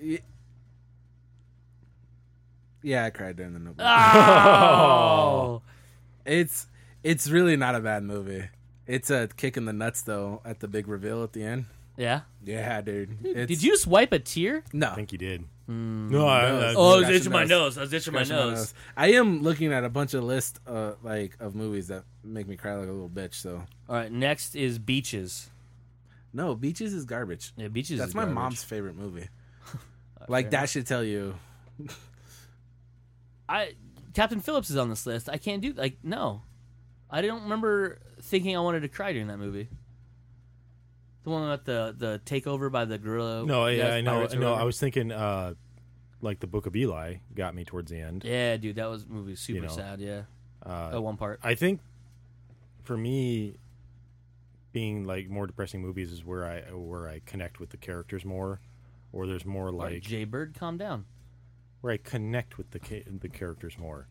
Speaker 1: Yeah, I cried during The Notebook.
Speaker 3: Oh,
Speaker 1: It's really not a bad movie. It's a kick in the nuts though at the big reveal at the end.
Speaker 3: yeah.
Speaker 1: Yeah, dude.
Speaker 3: Did you just wipe a tear?
Speaker 1: No.
Speaker 2: I think you did.
Speaker 1: Oh,
Speaker 2: No,
Speaker 3: I was
Speaker 1: Scratching
Speaker 3: itching my
Speaker 1: nose.
Speaker 3: nose. I was itching my
Speaker 1: Scratching
Speaker 3: nose.
Speaker 1: I am looking at a bunch of lists of movies that make me cry like a little bitch. So
Speaker 3: All right, next is Beaches.
Speaker 1: no, Beaches is garbage.
Speaker 3: Yeah, Beaches.
Speaker 1: That's
Speaker 3: is
Speaker 1: my
Speaker 3: garbage.
Speaker 1: mom's favorite movie. Like that should tell you.
Speaker 3: Captain Phillips is on this list. I can't do no. I don't remember thinking I wanted to cry during that movie. The one with the takeover by the gorilla.
Speaker 2: No, yeah, I know.
Speaker 3: pirates or
Speaker 2: No,
Speaker 3: whatever.
Speaker 2: I was thinking like the Book of Eli got me towards the end.
Speaker 3: Yeah, dude, that was movie super
Speaker 2: You know,
Speaker 3: sad. Yeah, at one part.
Speaker 2: I think for me, being like more depressing movies is where I connect with the characters more, or there's more like
Speaker 3: Jay Bird, calm down.
Speaker 2: where I connect with the characters more.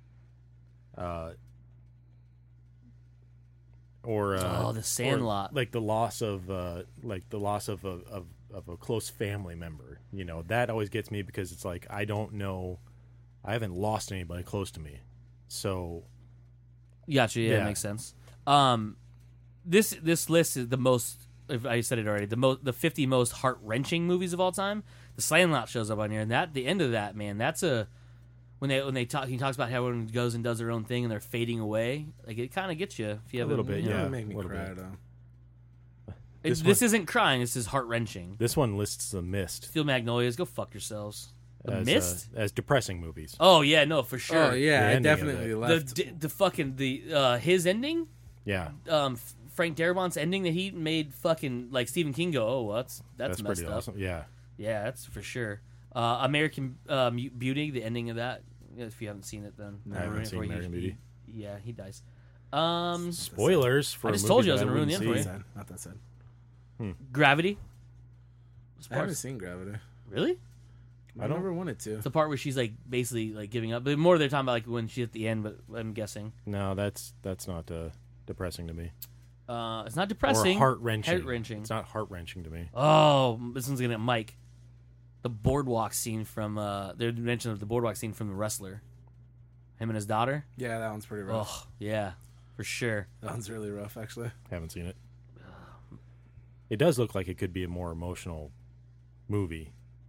Speaker 3: The Sandlot.
Speaker 2: or like the loss of a close family member. You know, that always gets me because it's like I haven't lost anybody close to me, so
Speaker 3: Gotcha. Yeah,
Speaker 2: Yeah.
Speaker 3: that makes sense. This list is the most. If I said it already, the 50 most heart wrenching movies of all time. The Sandlot shows up on here, and the end of that, man, that's a when they talk. He talks about how everyone goes and does their own thing, and they're fading away. Like it kind of gets you if you have
Speaker 2: little bit,
Speaker 1: It
Speaker 2: yeah.
Speaker 1: would make me
Speaker 2: little
Speaker 1: cry
Speaker 2: bit.
Speaker 1: though.
Speaker 3: This isn't crying. This is heart wrenching.
Speaker 2: This one lists The Mist
Speaker 3: Steel Magnolias, go fuck yourselves. The
Speaker 2: as,
Speaker 3: Mist.
Speaker 2: as depressing movies.
Speaker 3: Oh yeah, no, for sure.
Speaker 1: Oh yeah,
Speaker 2: The
Speaker 1: I
Speaker 2: ending of
Speaker 1: definitely
Speaker 2: it.
Speaker 1: left.
Speaker 3: The fucking his ending.
Speaker 2: Yeah,
Speaker 3: Frank Darabont's ending that he made fucking like Stephen King go, oh, well, that's messed
Speaker 2: pretty
Speaker 3: up.
Speaker 2: awesome. Yeah,
Speaker 3: Yeah, that's for sure. American Beauty, the ending of that. If you haven't seen it, then
Speaker 2: I haven't seen American Beauty.
Speaker 3: Yeah, he dies.
Speaker 2: Spoilers for
Speaker 3: I
Speaker 2: a
Speaker 3: just
Speaker 2: movie
Speaker 3: told you I was
Speaker 2: that
Speaker 3: gonna ruin the
Speaker 2: wouldn't
Speaker 3: end
Speaker 2: see.
Speaker 3: for you.
Speaker 1: Sad. Not that sad.
Speaker 3: Gravity.
Speaker 1: I haven't seen Gravity.
Speaker 3: Really?
Speaker 1: I never wanted to.
Speaker 3: It's the part where she's like basically like giving up. But more they're talking about like when she's at the end. But I'm guessing
Speaker 2: No, that's not depressing to me.
Speaker 3: it's not depressing.
Speaker 2: Or heart wrenching.
Speaker 3: Heart wrenching.
Speaker 2: It's not heart wrenching to me.
Speaker 3: Oh, this one's gonna Mike. The boardwalk scene from they mentioned the boardwalk scene from The Wrestler. Him and his daughter.
Speaker 1: Yeah, that one's pretty rough.
Speaker 3: Oh yeah, for sure.
Speaker 1: That one's really rough, actually.
Speaker 2: Haven't seen it. It does look like it could be a more emotional movie.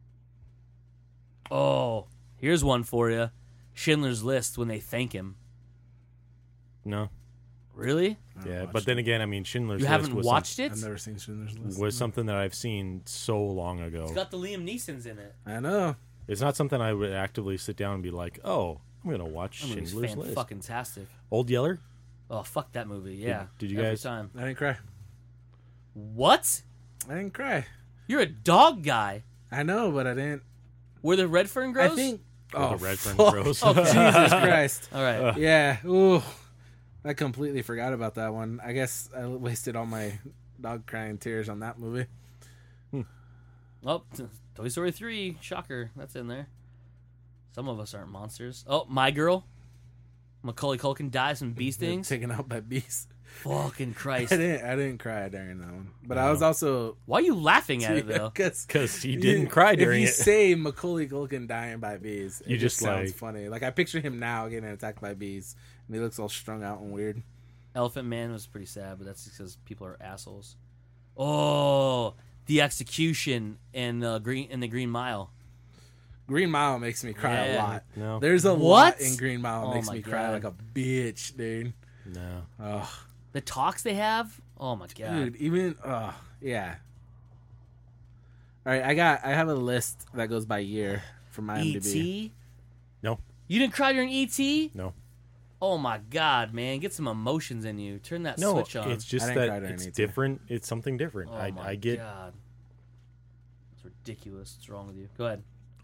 Speaker 3: Oh, here's one for you. Schindler's List when they thank him.
Speaker 2: No.
Speaker 3: Really?
Speaker 2: Yeah, but then again, I mean, Schindler's
Speaker 3: You
Speaker 2: List
Speaker 3: haven't
Speaker 2: was
Speaker 3: watched it?
Speaker 1: I've never seen Schindler's List.
Speaker 2: was something that I've seen so long ago.
Speaker 3: It's got the Liam Neeson's in it.
Speaker 1: I know.
Speaker 2: It's not something I would actively sit down and be like, "Oh, I'm going to watch
Speaker 3: That movie's
Speaker 2: Schindler's List."
Speaker 3: fucking tastic.
Speaker 2: Old Yeller?
Speaker 3: Oh fuck that movie. Yeah.
Speaker 2: Did you
Speaker 3: Every
Speaker 2: guys-
Speaker 3: time.
Speaker 1: I didn't cry.
Speaker 3: What?
Speaker 1: I didn't cry.
Speaker 3: You're a dog guy.
Speaker 1: I know, but I didn't.
Speaker 3: Where the red fern grows?
Speaker 1: I think.
Speaker 2: Where
Speaker 1: Oh,
Speaker 2: the red fern
Speaker 1: fuck.
Speaker 2: grows.
Speaker 3: Oh,
Speaker 1: Jesus Christ.
Speaker 3: All right.
Speaker 1: Yeah. Ooh. I completely forgot about that one. I guess I wasted all my dog crying tears on that movie.
Speaker 3: Oh, Toy Story 3. Shocker. That's in there. Some of us aren't monsters. Oh, My Girl. Macaulay Culkin dies from bee stings.
Speaker 1: Taken out by bees.
Speaker 3: Fucking Christ.
Speaker 1: I didn't cry during that one. But I was also
Speaker 3: Why are you laughing at it, though?
Speaker 2: Because he didn't cry during
Speaker 1: if you
Speaker 2: it.
Speaker 1: say Macaulay Culkin dying by bees, it
Speaker 2: You
Speaker 1: just
Speaker 2: just,
Speaker 1: sounds
Speaker 2: like-
Speaker 1: funny. Like I picture him now getting attacked by bees, and he looks all strung out and weird.
Speaker 3: Elephant Man was pretty sad, but that's because people are assholes. Oh, The Execution and the Green Mile.
Speaker 1: Green Mile makes me cry a
Speaker 3: Yeah.
Speaker 1: lot.
Speaker 2: No.
Speaker 1: There's a
Speaker 3: What?
Speaker 1: lot in Green Mile that
Speaker 3: Oh
Speaker 1: makes
Speaker 3: my
Speaker 1: me cry
Speaker 3: God.
Speaker 1: like a bitch, dude.
Speaker 2: No.
Speaker 1: Oh,
Speaker 3: The talks they have. Oh my god.
Speaker 1: dude, even yeah. All right, I have a list that goes by year from my IMDb.
Speaker 3: E.T.
Speaker 2: No.
Speaker 3: You didn't cry during E.T.
Speaker 2: No.
Speaker 3: Oh my god, man! Get some emotions in you. Turn that
Speaker 2: No,
Speaker 3: switch on.
Speaker 2: it's just
Speaker 1: I didn't cry
Speaker 2: that
Speaker 1: during
Speaker 2: it's
Speaker 1: it, too.
Speaker 2: different. It's something different.
Speaker 3: oh my
Speaker 2: I get
Speaker 3: god. It's ridiculous. What's wrong with you? Go ahead.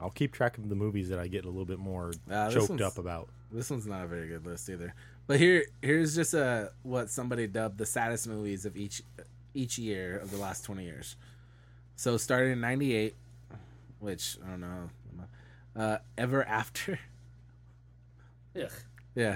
Speaker 2: I'll keep track of the movies that I get a little bit more
Speaker 1: This
Speaker 2: choked
Speaker 1: one's-
Speaker 2: up about.
Speaker 1: This one's not a very good list either. But here's just what somebody dubbed the saddest movies of each year of the last 20 years. So starting in 98, which I don't know, Ever After.
Speaker 3: Ugh.
Speaker 1: Yeah.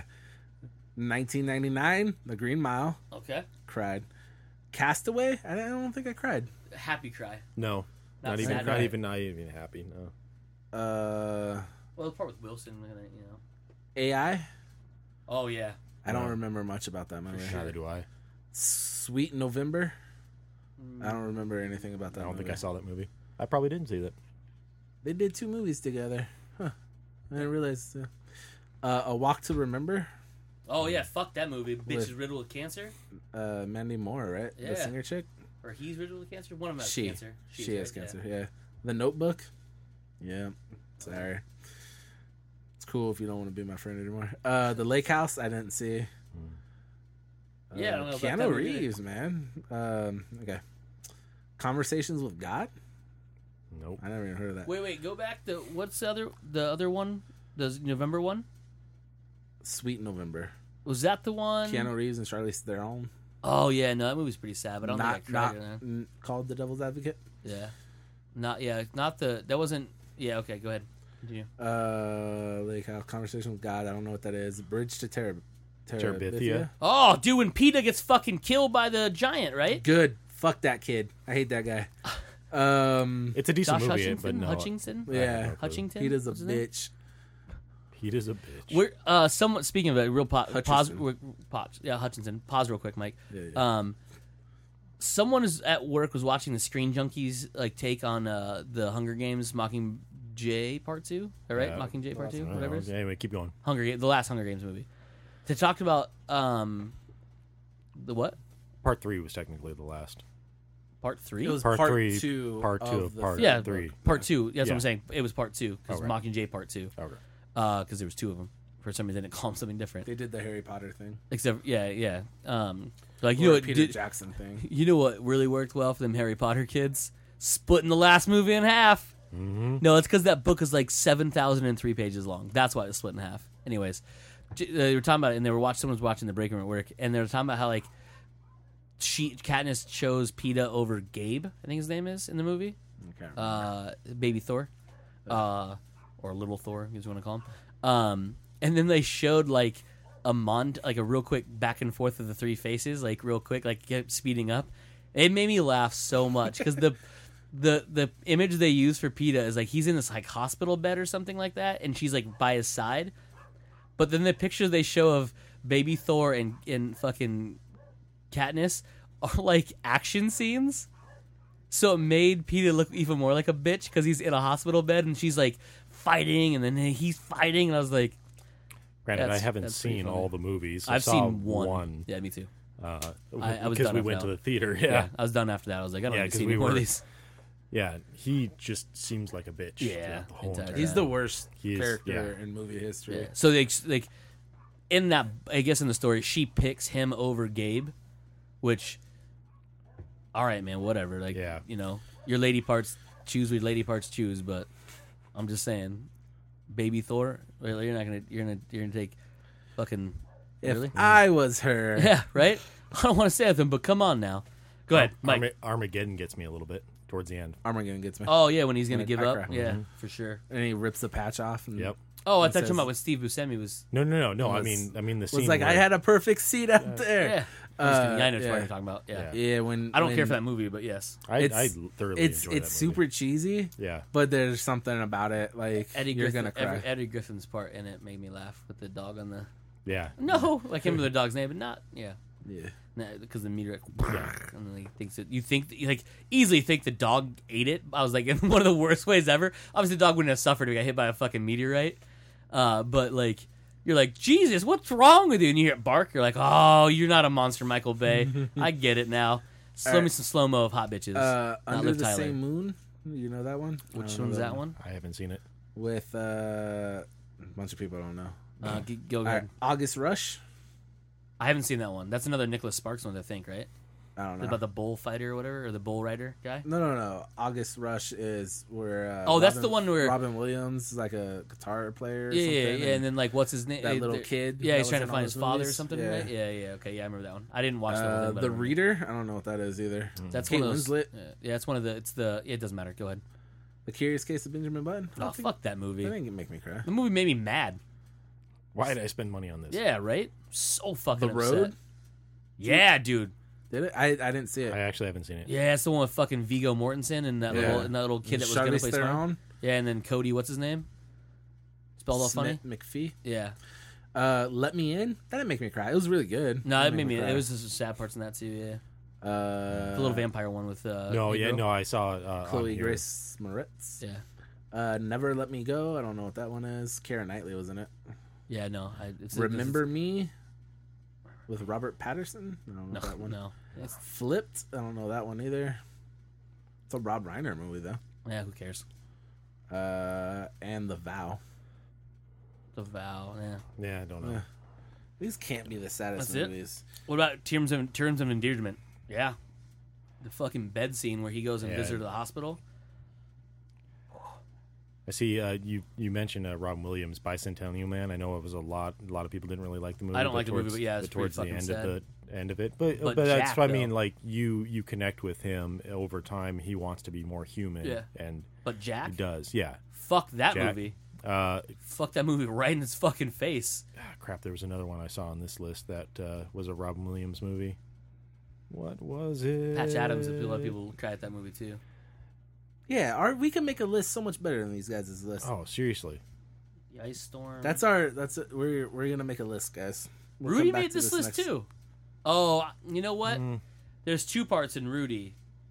Speaker 1: 1999, The Green Mile.
Speaker 3: Okay.
Speaker 1: Cried. Castaway. I don't think I cried.
Speaker 3: Happy cry.
Speaker 2: No,
Speaker 3: Not
Speaker 2: not even,
Speaker 3: sad,
Speaker 2: not
Speaker 3: right?
Speaker 2: even, not even happy. No.
Speaker 3: Well, the part with Wilson, you know.
Speaker 1: AI.
Speaker 3: Oh yeah.
Speaker 1: I don't
Speaker 2: No.
Speaker 1: remember much about that movie.
Speaker 2: Neither do I.
Speaker 1: Sweet November. I don't remember anything about that.
Speaker 2: I don't
Speaker 1: movie.
Speaker 2: think I saw that movie. I probably didn't see that.
Speaker 1: They did 2 movies together. Huh. I didn't realize. A Walk to Remember.
Speaker 3: Oh yeah. Fuck that movie. Bitch
Speaker 1: With-
Speaker 3: is riddled with cancer,
Speaker 1: Mandy Moore, right?
Speaker 3: Yeah.
Speaker 1: The singer chick.
Speaker 3: or he's riddled with cancer. One of them has
Speaker 1: She.
Speaker 3: cancer.
Speaker 1: She has
Speaker 3: right?
Speaker 1: cancer. Yeah. The Notebook. Yeah. Sorry. It's cool if you don't want to be my friend anymore. The Lake House. I didn't see.
Speaker 3: Yeah, I don't know about that
Speaker 1: Keanu
Speaker 3: movie either.
Speaker 1: Reeves, man. Okay. Conversations with God.
Speaker 2: Nope.
Speaker 1: I never even heard of that.
Speaker 3: Wait. Go back. What's the other one? The November one.
Speaker 1: Sweet November.
Speaker 3: Was that the one?
Speaker 1: Keanu Reeves and Charlize Theron.
Speaker 3: Oh yeah, no, that movie's pretty sad. But I don't
Speaker 1: Not
Speaker 3: think I cried. in that.
Speaker 1: called The Devil's Advocate.
Speaker 3: Yeah. Not the. That wasn't. Yeah. Okay. Go ahead. Continue.
Speaker 1: Lake House. Conversation with God. I don't know what that is. Bridge to
Speaker 2: Terabithia.
Speaker 3: Oh, dude, when PETA gets fucking killed by the giant, right?
Speaker 1: Good. Fuck that kid. I hate that guy.
Speaker 2: It's a decent
Speaker 3: Josh
Speaker 2: movie,
Speaker 3: Hutchinson.
Speaker 2: but no.
Speaker 3: Hutchinson.
Speaker 1: Yeah.
Speaker 3: Hutchington.
Speaker 1: He does a
Speaker 3: What's his name?
Speaker 1: bitch.
Speaker 2: He is a bitch.
Speaker 3: We're somewhat speaking of it. Real pause.
Speaker 1: Hutchinson.
Speaker 3: Pause. Yeah, Hutchinson. Pause real quick, Mike.
Speaker 1: Yeah.
Speaker 3: Someone is at work was watching the Screen Junkies take on the Hunger Games Mockingjay Part 2. All right, Mockingjay Part 2, whatever it is.
Speaker 2: Anyway, keep going.
Speaker 3: The last Hunger Games movie. They talked about the what?
Speaker 2: Part 3 was technically the last.
Speaker 3: Part 3?
Speaker 1: It was
Speaker 2: Part
Speaker 1: part
Speaker 2: 3.
Speaker 1: 2.
Speaker 2: Part 2 of
Speaker 1: the
Speaker 2: part
Speaker 3: Yeah,
Speaker 2: 3.
Speaker 3: Part 2. That's what
Speaker 2: Yeah.
Speaker 3: I'm saying. It was Part 2 because
Speaker 2: Okay.
Speaker 3: Mockingjay Part 2.
Speaker 2: Okay.
Speaker 3: Because there was 2 of them. For some reason, they didn't call them something different.
Speaker 1: They did the Harry Potter thing.
Speaker 3: Except, yeah. Like
Speaker 1: Or
Speaker 3: you know, what
Speaker 1: Peter Jackson thing.
Speaker 3: you know what really worked well for them Harry Potter kids? Splitting the last movie in half.
Speaker 2: Mm-hmm.
Speaker 3: No, it's because that book is like 7,003 pages long. That's why it was split in half. Anyways, they were talking about it, and someone was watching the break room at work, and they were talking about how like Katniss chose PETA over Gabe, I think his name is in the movie.
Speaker 1: Okay.
Speaker 3: Baby Thor, or Little Thor, if you want to call him. And then they showed like a real quick back and forth of the 3 faces, like real quick, like kept speeding up. It made me laugh so much because the image they use for PETA is like he's in this like hospital bed or something like that, and she's like by his side. But then the picture they show of Baby Thor and fucking Katniss are like action scenes. So it made PETA look even more like a bitch because he's in a hospital bed and she's like fighting, and then he's fighting, and I was like,
Speaker 2: Granted,
Speaker 3: That's-
Speaker 2: I haven't
Speaker 3: that's pretty
Speaker 2: seen
Speaker 3: funny.
Speaker 2: all the movies.
Speaker 3: I've
Speaker 2: saw
Speaker 3: seen one. Yeah, me too. I was
Speaker 2: because
Speaker 3: done
Speaker 2: we
Speaker 3: after
Speaker 2: went
Speaker 3: that
Speaker 2: to the
Speaker 3: one.
Speaker 2: theater.
Speaker 3: Yeah.
Speaker 2: Yeah.
Speaker 3: I was done after that. I was like, I don't
Speaker 2: Yeah,
Speaker 3: need to
Speaker 2: 'cause
Speaker 3: see
Speaker 2: we
Speaker 3: any more of
Speaker 2: were-
Speaker 3: these.
Speaker 2: Yeah, he just seems like a bitch.
Speaker 3: Yeah,
Speaker 2: throughout the whole
Speaker 3: entirely.
Speaker 2: entire
Speaker 1: He's
Speaker 2: time.
Speaker 1: the worst
Speaker 2: He is,
Speaker 1: character
Speaker 2: yeah.
Speaker 1: in movie history.
Speaker 3: Yeah. So they like in that, I guess in the story, she picks him over Gabe, which, all right, man, whatever. Like,
Speaker 2: Yeah.
Speaker 3: you know, your lady parts choose what lady parts choose, but I'm just saying, Baby Thor, really, you're gonna take fucking
Speaker 1: If
Speaker 3: really?
Speaker 1: I was her,
Speaker 3: Yeah, right. I don't want to say anything, but come on now. Go ahead, Mike.
Speaker 2: Armageddon gets me a little bit towards the end.
Speaker 1: Armageddon gets me.
Speaker 3: Oh yeah, when he's gonna
Speaker 1: I
Speaker 3: give
Speaker 1: cry.
Speaker 3: up. Yeah, for sure.
Speaker 1: And he rips the patch off. And
Speaker 2: Yep.
Speaker 3: Oh, I
Speaker 1: It
Speaker 3: thought you were
Speaker 1: says-
Speaker 3: talking about when Steve Buscemi was.
Speaker 2: No. I
Speaker 1: Was-
Speaker 2: mean the scene.
Speaker 1: was like,
Speaker 2: where,
Speaker 1: I had a perfect seat out there.
Speaker 3: Yeah. I'm just kidding. I know what
Speaker 1: yeah.
Speaker 3: you're talking about. Yeah.
Speaker 1: Yeah, when
Speaker 3: I don't care
Speaker 1: when
Speaker 3: for that movie, but yes.
Speaker 2: I
Speaker 1: it's-
Speaker 2: thoroughly
Speaker 1: It's
Speaker 2: enjoyed
Speaker 1: it's
Speaker 2: that movie.
Speaker 1: super cheesy,
Speaker 2: Yeah.
Speaker 1: but there's something about it like
Speaker 3: Eddie
Speaker 1: you're
Speaker 3: Griffin,
Speaker 1: gonna cry.
Speaker 3: Eddie Griffin's part in it made me laugh with the dog on the.
Speaker 2: Yeah.
Speaker 3: No, I can't remember the dog's name, but not yeah.
Speaker 1: Yeah,
Speaker 3: Because the meteor, and then he thinks it. You think you like easily think the dog ate it. I was like in one of the worst ways ever. Obviously, the dog wouldn't have suffered if he got hit by a fucking meteorite. But like, you're like, Jesus, what's wrong with you? And you hear it bark. You're like, oh, you're not a monster, Michael Bay. I get it now. Slow me some slow mo of hot bitches. Not
Speaker 1: Under
Speaker 3: Liv
Speaker 1: the
Speaker 3: Tyler.
Speaker 1: Same Moon. You know that one? I
Speaker 3: Which
Speaker 1: don't know
Speaker 3: one's that one?
Speaker 2: I haven't seen it.
Speaker 1: With a bunch of people I don't know.
Speaker 3: Go
Speaker 1: All
Speaker 3: ahead.
Speaker 1: right, August Rush.
Speaker 3: I haven't seen that one. That's another Nicholas Sparks one, I think, right?
Speaker 1: I don't know.
Speaker 3: About the bullfighter or whatever, or the bull rider guy.
Speaker 1: No. August Rush is where.
Speaker 3: That's the one where
Speaker 1: Robin Williams is like a guitar player. Or
Speaker 3: Yeah,
Speaker 1: something,
Speaker 3: and then like what's his name?
Speaker 1: that little kid.
Speaker 3: Yeah,
Speaker 1: that
Speaker 3: he's
Speaker 1: was
Speaker 3: trying to
Speaker 1: in all
Speaker 3: find his
Speaker 1: those
Speaker 3: father or
Speaker 1: movies.
Speaker 3: something.
Speaker 1: Yeah.
Speaker 3: Right? Yeah. Okay, yeah, I remember that one. I didn't watch the whole thing. But I
Speaker 1: The
Speaker 3: remember.
Speaker 1: Reader. I don't know what that is either.
Speaker 3: That's
Speaker 1: Kate
Speaker 3: one of those.
Speaker 1: Winslet.
Speaker 3: Yeah, it's one of the. It's the. It doesn't matter. Go ahead.
Speaker 1: The Curious Case of Benjamin Button. I
Speaker 3: Oh,
Speaker 1: don't think-
Speaker 3: fuck that movie.
Speaker 1: That didn't make me cry.
Speaker 3: The movie made me mad.
Speaker 2: Why did I spend money on this?
Speaker 3: Yeah, right. So fucking
Speaker 1: The
Speaker 3: upset.
Speaker 1: Road?
Speaker 3: Yeah, dude.
Speaker 1: Did it? I didn't see it.
Speaker 2: I actually haven't seen it.
Speaker 3: Yeah, it's the one with fucking Viggo Mortensen and that little kid that was gonna
Speaker 1: Charlize
Speaker 3: play Spider-Man.
Speaker 1: Theron.
Speaker 3: Yeah, and then Cody, what's his name? Spelled all funny.
Speaker 1: Smith McPhee.
Speaker 3: Yeah.
Speaker 1: Let Me In. That didn't make me cry. It was really good.
Speaker 3: No,
Speaker 1: That
Speaker 3: it made me.
Speaker 1: cry.
Speaker 3: It was just some sad parts in that too. Yeah.
Speaker 1: the
Speaker 3: The little vampire one with.
Speaker 2: I saw
Speaker 1: Chloe
Speaker 2: on here.
Speaker 1: Grace Moretz.
Speaker 3: Yeah.
Speaker 1: Never Let Me Go. I don't know what that one is. Keira Knightley was in it.
Speaker 3: Yeah. No. It's
Speaker 1: Remember Me with Robert Patterson. I don't know
Speaker 3: No.
Speaker 1: that one.
Speaker 3: No. It's,
Speaker 1: Flipped. I don't know that one either. It's a Rob Reiner movie though.
Speaker 3: yeah. Who cares?
Speaker 1: And The Vow.
Speaker 3: The Vow. Yeah.
Speaker 2: Yeah, I don't know.
Speaker 1: Yeah. These can't be the saddest
Speaker 3: That's it?
Speaker 1: movies.
Speaker 3: What about terms of endearment? Yeah. The fucking bed scene where he goes and
Speaker 2: Yeah.
Speaker 3: visits the hospital.
Speaker 2: I see you mentioned Robin Williams, Bicentennial Man. I know it was a lot of people didn't really like the movie.
Speaker 3: I don't like the movie, but yeah, it's
Speaker 2: towards the
Speaker 3: pretty
Speaker 2: end
Speaker 3: fucking
Speaker 2: of the end of it. But
Speaker 3: But
Speaker 2: that's
Speaker 3: Jack,
Speaker 2: what I mean.
Speaker 3: though.
Speaker 2: Like you connect with him over time. He wants to be more human.
Speaker 3: Yeah.
Speaker 2: And
Speaker 3: But Jack,
Speaker 2: he does. Yeah.
Speaker 3: fuck that
Speaker 2: Jack.
Speaker 3: movie.
Speaker 2: Ah,
Speaker 3: Fuck that movie right in his fucking face.
Speaker 2: crap. There was another one I saw on this list that was a Robin Williams movie. What was it?
Speaker 3: Patch Adams. A lot of people cry at that movie too.
Speaker 1: Yeah, we can make a list so much better than these guys' list.
Speaker 2: Oh, seriously.
Speaker 3: The Ice Storm.
Speaker 1: We're gonna make a list, guys. We'll
Speaker 3: Rudy
Speaker 1: come back
Speaker 3: made
Speaker 1: to
Speaker 3: this list
Speaker 1: next-
Speaker 3: too. Oh, you know what? There's two parts in Rudy.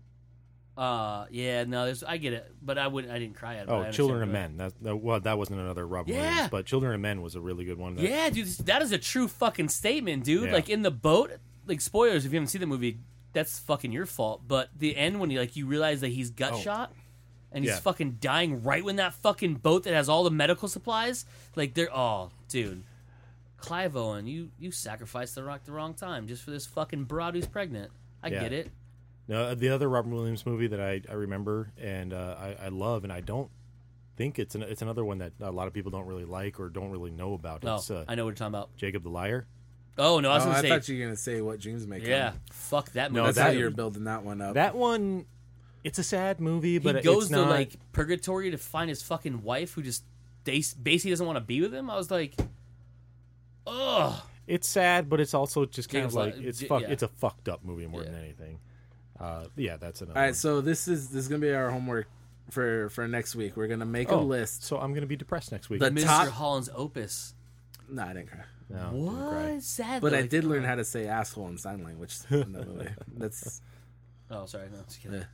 Speaker 3: Yeah, no, I get it, but I didn't cry at it. but I
Speaker 2: Oh,
Speaker 3: understand
Speaker 2: Children of
Speaker 3: what-
Speaker 2: Men. That wasn't another Robin
Speaker 3: Yeah.
Speaker 2: Williams, but Children of Men was a really good one.
Speaker 3: Yeah, dude, that is a true fucking statement, dude.
Speaker 2: Yeah.
Speaker 3: Like in the boat, like spoilers if you haven't seen the movie, that's fucking your fault. But the end when you realize that he's gut shot and he's
Speaker 2: Yeah.
Speaker 3: fucking dying right when that fucking boat that has all the medical supplies, like dude. Clive Owen, you sacrificed the wrong time just for this fucking broad who's pregnant. I
Speaker 2: Yeah.
Speaker 3: get it.
Speaker 2: No, the other Robin Williams movie that I remember and I love, and I don't think it's another one that a lot of people don't really like or don't really know about.
Speaker 3: No,
Speaker 2: It's
Speaker 3: I know what you're talking about.
Speaker 2: Jacob the Liar.
Speaker 3: Oh no, I was
Speaker 1: Oh,
Speaker 3: gonna
Speaker 1: I
Speaker 3: say,
Speaker 1: thought you were gonna say What Dreams May Come.
Speaker 3: yeah, fuck that movie.
Speaker 2: No,
Speaker 1: That's
Speaker 2: that-
Speaker 1: how you're building that one up.
Speaker 2: That one, it's a sad movie, but
Speaker 3: he goes
Speaker 2: it's
Speaker 3: to
Speaker 2: not.
Speaker 3: like purgatory to find his fucking wife who just basically doesn't want to be with him. I was like, ugh.
Speaker 2: It's sad, but it's also just kind of
Speaker 3: James
Speaker 2: like
Speaker 3: Li-
Speaker 2: it's
Speaker 3: J-
Speaker 2: fuck.
Speaker 3: yeah.
Speaker 2: It's a fucked up movie more than
Speaker 3: Yeah.
Speaker 2: anything. Yeah, that's another.
Speaker 1: All right,
Speaker 2: one.
Speaker 1: so this is gonna be our homework for next week. We're gonna make a list.
Speaker 2: So I'm gonna be depressed next week.
Speaker 1: The
Speaker 3: Mr.
Speaker 1: top-
Speaker 3: Holland's Opus.
Speaker 1: No, I didn't cry,
Speaker 2: No, didn't cry.
Speaker 3: What? Sad.
Speaker 1: but
Speaker 3: though,
Speaker 1: I
Speaker 3: like,
Speaker 1: did learn how to say asshole in sign language. In that movie. That's
Speaker 3: Oh, sorry. No, just kidding.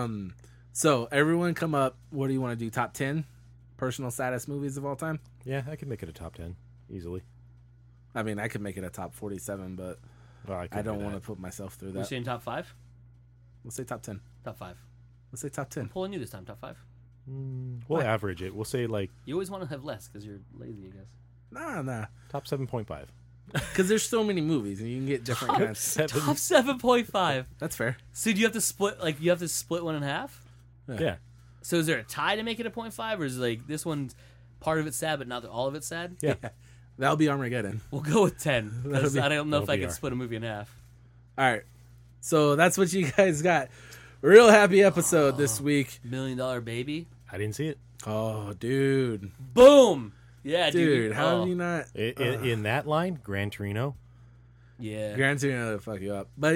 Speaker 1: So everyone come up. What do you want to do? Top 10 personal saddest movies of all time.
Speaker 2: Yeah, I could make it a top 10 easily.
Speaker 1: I mean, I could make it a top 47, but
Speaker 2: Well,
Speaker 1: I don't want to put myself through
Speaker 3: We're
Speaker 1: that.
Speaker 3: saying top 5?
Speaker 1: Let's say top 10.
Speaker 3: Top 5.
Speaker 1: Let's say top 10.
Speaker 3: Pulling you this time, top 5.
Speaker 2: We'll average it. We'll say like
Speaker 3: You always want to have less because you're lazy, I guess.
Speaker 1: Nah.
Speaker 2: top 7.5.
Speaker 1: Because there's so many movies and you can get different kinds.
Speaker 3: Top 7.5.
Speaker 1: That's fair.
Speaker 3: So do you have to split? Like you have to split one in half?
Speaker 2: Yeah.
Speaker 3: So is there a tie to make it a 0.5, or is it like this one's part of it's sad, but not all of it's sad?
Speaker 2: Yeah.
Speaker 1: That'll be Armageddon.
Speaker 3: We'll go with 10 because I don't know if
Speaker 2: that'll
Speaker 3: I
Speaker 2: be
Speaker 3: can
Speaker 2: our-
Speaker 3: split a movie in half.
Speaker 1: All right. So that's what you guys got. Real happy episode this week.
Speaker 3: $1 Million Baby.
Speaker 2: I didn't see it.
Speaker 1: Oh, dude.
Speaker 3: Boom. Yeah,
Speaker 1: Dude, how
Speaker 3: Oh,
Speaker 1: have you not?
Speaker 2: In that line, Gran Torino.
Speaker 3: Yeah.
Speaker 1: Gran Torino to fuck you up. But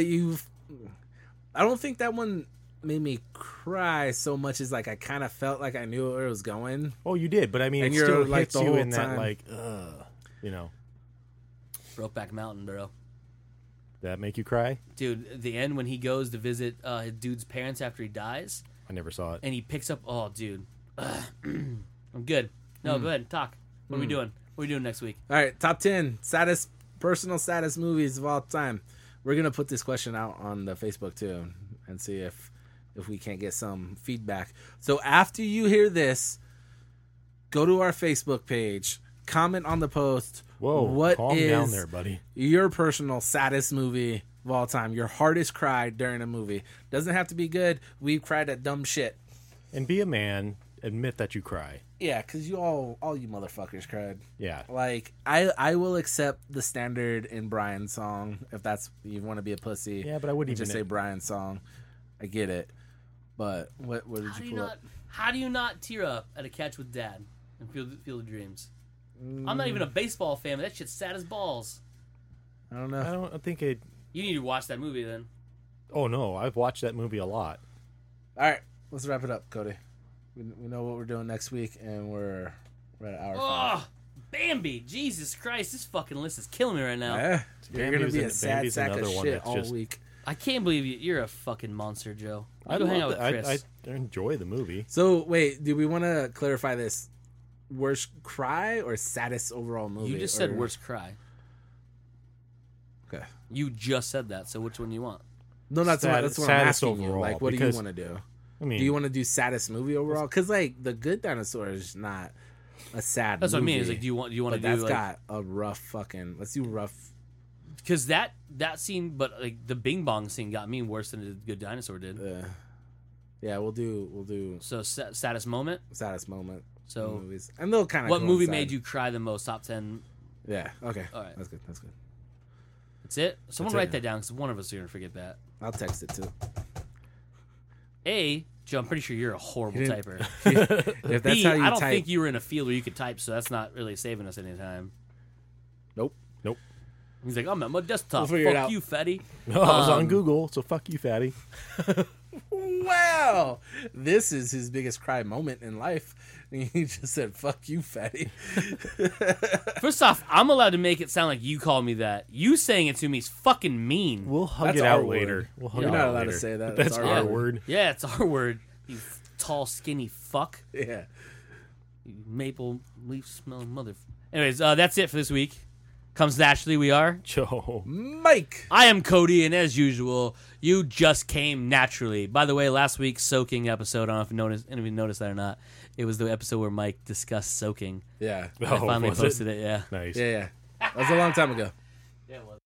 Speaker 1: I don't think that one made me cry so much as like I kind of felt like I knew where it was going.
Speaker 2: Oh, you did, but I mean,
Speaker 1: And
Speaker 2: it
Speaker 1: you're,
Speaker 2: still
Speaker 1: like,
Speaker 2: hits
Speaker 1: the
Speaker 2: you
Speaker 1: whole
Speaker 2: in that
Speaker 1: time.
Speaker 2: like, you know,
Speaker 3: Brokeback Mountain, bro.
Speaker 2: that make you cry?
Speaker 3: Dude, the end when he goes to visit his dude's parents after he dies,
Speaker 2: I never saw it.
Speaker 3: and he picks up. Oh, dude, I'm good. No, go ahead, talk. What are we doing? What are we doing next week?
Speaker 1: All right, top 10 personal saddest movies of all time. We're going to put this question out on the Facebook too and see if we can't get some feedback. So after you hear this, go to our Facebook page, comment on the post.
Speaker 2: Whoa,
Speaker 1: what
Speaker 2: calm
Speaker 1: is
Speaker 2: down there, buddy.
Speaker 1: your personal saddest movie of all time. Your hardest cry during a movie. Doesn't have to be good. We've cried at dumb shit.
Speaker 2: And be a man. Admit that you cry.
Speaker 1: Yeah, because you all you motherfuckers cried.
Speaker 2: Yeah.
Speaker 1: Like, I will accept the standard in Brian's song if that's you want to be a pussy.
Speaker 2: Yeah, but I wouldn't
Speaker 1: just
Speaker 2: even
Speaker 1: say Brian's song. I get it. But what did you pull up?
Speaker 3: How do you not tear up at A Catch with Dad and Field of Dreams? I'm not even a baseball fan, but that shit's sad as balls.
Speaker 1: I don't know.
Speaker 2: I don't think it.
Speaker 3: You need to watch that movie then.
Speaker 2: Oh no, I've watched that movie a lot.
Speaker 1: All right, let's wrap it up, Cody. We know what we're doing next week, and we're at hour 5.
Speaker 3: Oh, Bambi! Jesus Christ, this fucking list is killing me right now.
Speaker 1: Yeah, you're gonna be a sad
Speaker 2: Bambi's
Speaker 1: sack of
Speaker 2: another one
Speaker 1: shit
Speaker 2: that's
Speaker 1: all
Speaker 2: just-
Speaker 1: week.
Speaker 3: I can't believe you're a fucking monster, Joe.
Speaker 2: I
Speaker 3: Go hang out
Speaker 2: love
Speaker 3: with Chris.
Speaker 2: I enjoy the movie.
Speaker 1: So wait, do we want to clarify this? Worst cry or saddest overall movie?
Speaker 3: You just said worst cry.
Speaker 1: Okay.
Speaker 3: You just said that, so which one do you want?
Speaker 1: No, that's what I'm
Speaker 2: Saddest
Speaker 1: asking you.
Speaker 2: overall,
Speaker 1: Like, what do you
Speaker 2: because-
Speaker 1: want to do?
Speaker 2: I mean,
Speaker 1: Do you want to do saddest movie overall? Because like The Good Dinosaur is not a sad.
Speaker 3: That's what I
Speaker 1: movie,
Speaker 3: mean. Is like, do you want to
Speaker 1: but
Speaker 3: do
Speaker 1: that's
Speaker 3: like
Speaker 1: got a rough fucking. Let's do rough.
Speaker 3: because that scene, but like the Bing Bong scene got me worse than the Good Dinosaur did.
Speaker 1: Yeah, we'll do
Speaker 3: So saddest moment.
Speaker 1: saddest moment.
Speaker 3: So
Speaker 1: movies, and they'll kind of.
Speaker 3: what movie made you cry the most? Top 10.
Speaker 1: Yeah. Okay.
Speaker 3: All right.
Speaker 1: That's good. That's good.
Speaker 3: That's it. Someone
Speaker 1: That's
Speaker 3: write
Speaker 1: it.
Speaker 3: that down because one of us is gonna forget that.
Speaker 1: I'll text it too.
Speaker 3: A, Joe, I'm pretty sure you're a horrible
Speaker 1: You
Speaker 3: typer.
Speaker 1: If that's
Speaker 3: B,
Speaker 1: how you
Speaker 3: I don't
Speaker 1: type,
Speaker 3: think you were in a field where you could type, so that's not really saving us any time.
Speaker 1: Nope.
Speaker 3: He's like, I'm at my desktop.
Speaker 1: We'll figure it
Speaker 3: Fuck
Speaker 1: out.
Speaker 3: you, fatty.
Speaker 2: no, I was on Google, so fuck you, fatty.
Speaker 1: Wow, this is his biggest cry moment in life. He just said, "Fuck you, fatty."
Speaker 3: First off, I'm allowed to make it sound like you called me that. You saying it to me is fucking mean.
Speaker 2: We'll hug
Speaker 1: That's
Speaker 2: it
Speaker 1: our
Speaker 2: out
Speaker 1: word.
Speaker 2: later. We'll hug
Speaker 1: You're
Speaker 2: it
Speaker 1: not
Speaker 2: out
Speaker 1: allowed to
Speaker 2: later.
Speaker 1: say that.
Speaker 2: That's
Speaker 1: That's
Speaker 2: our
Speaker 1: our
Speaker 2: word.
Speaker 3: Yeah, it's our word. You tall, skinny fuck.
Speaker 1: Yeah.
Speaker 3: You maple leaf smelling mother. Anyways, that's it for this week. Comes naturally, we are.
Speaker 2: Joe.
Speaker 1: Mike.
Speaker 3: I am Cody, and as usual, you just came naturally. By the way, last week's soaking episode, I don't know if any of you noticed that or not. It was the episode where Mike discussed soaking.
Speaker 1: Yeah.
Speaker 3: I finally
Speaker 2: was
Speaker 3: posted it, yeah.
Speaker 2: Nice.
Speaker 1: Yeah. That was a long time ago.
Speaker 3: Yeah, it was.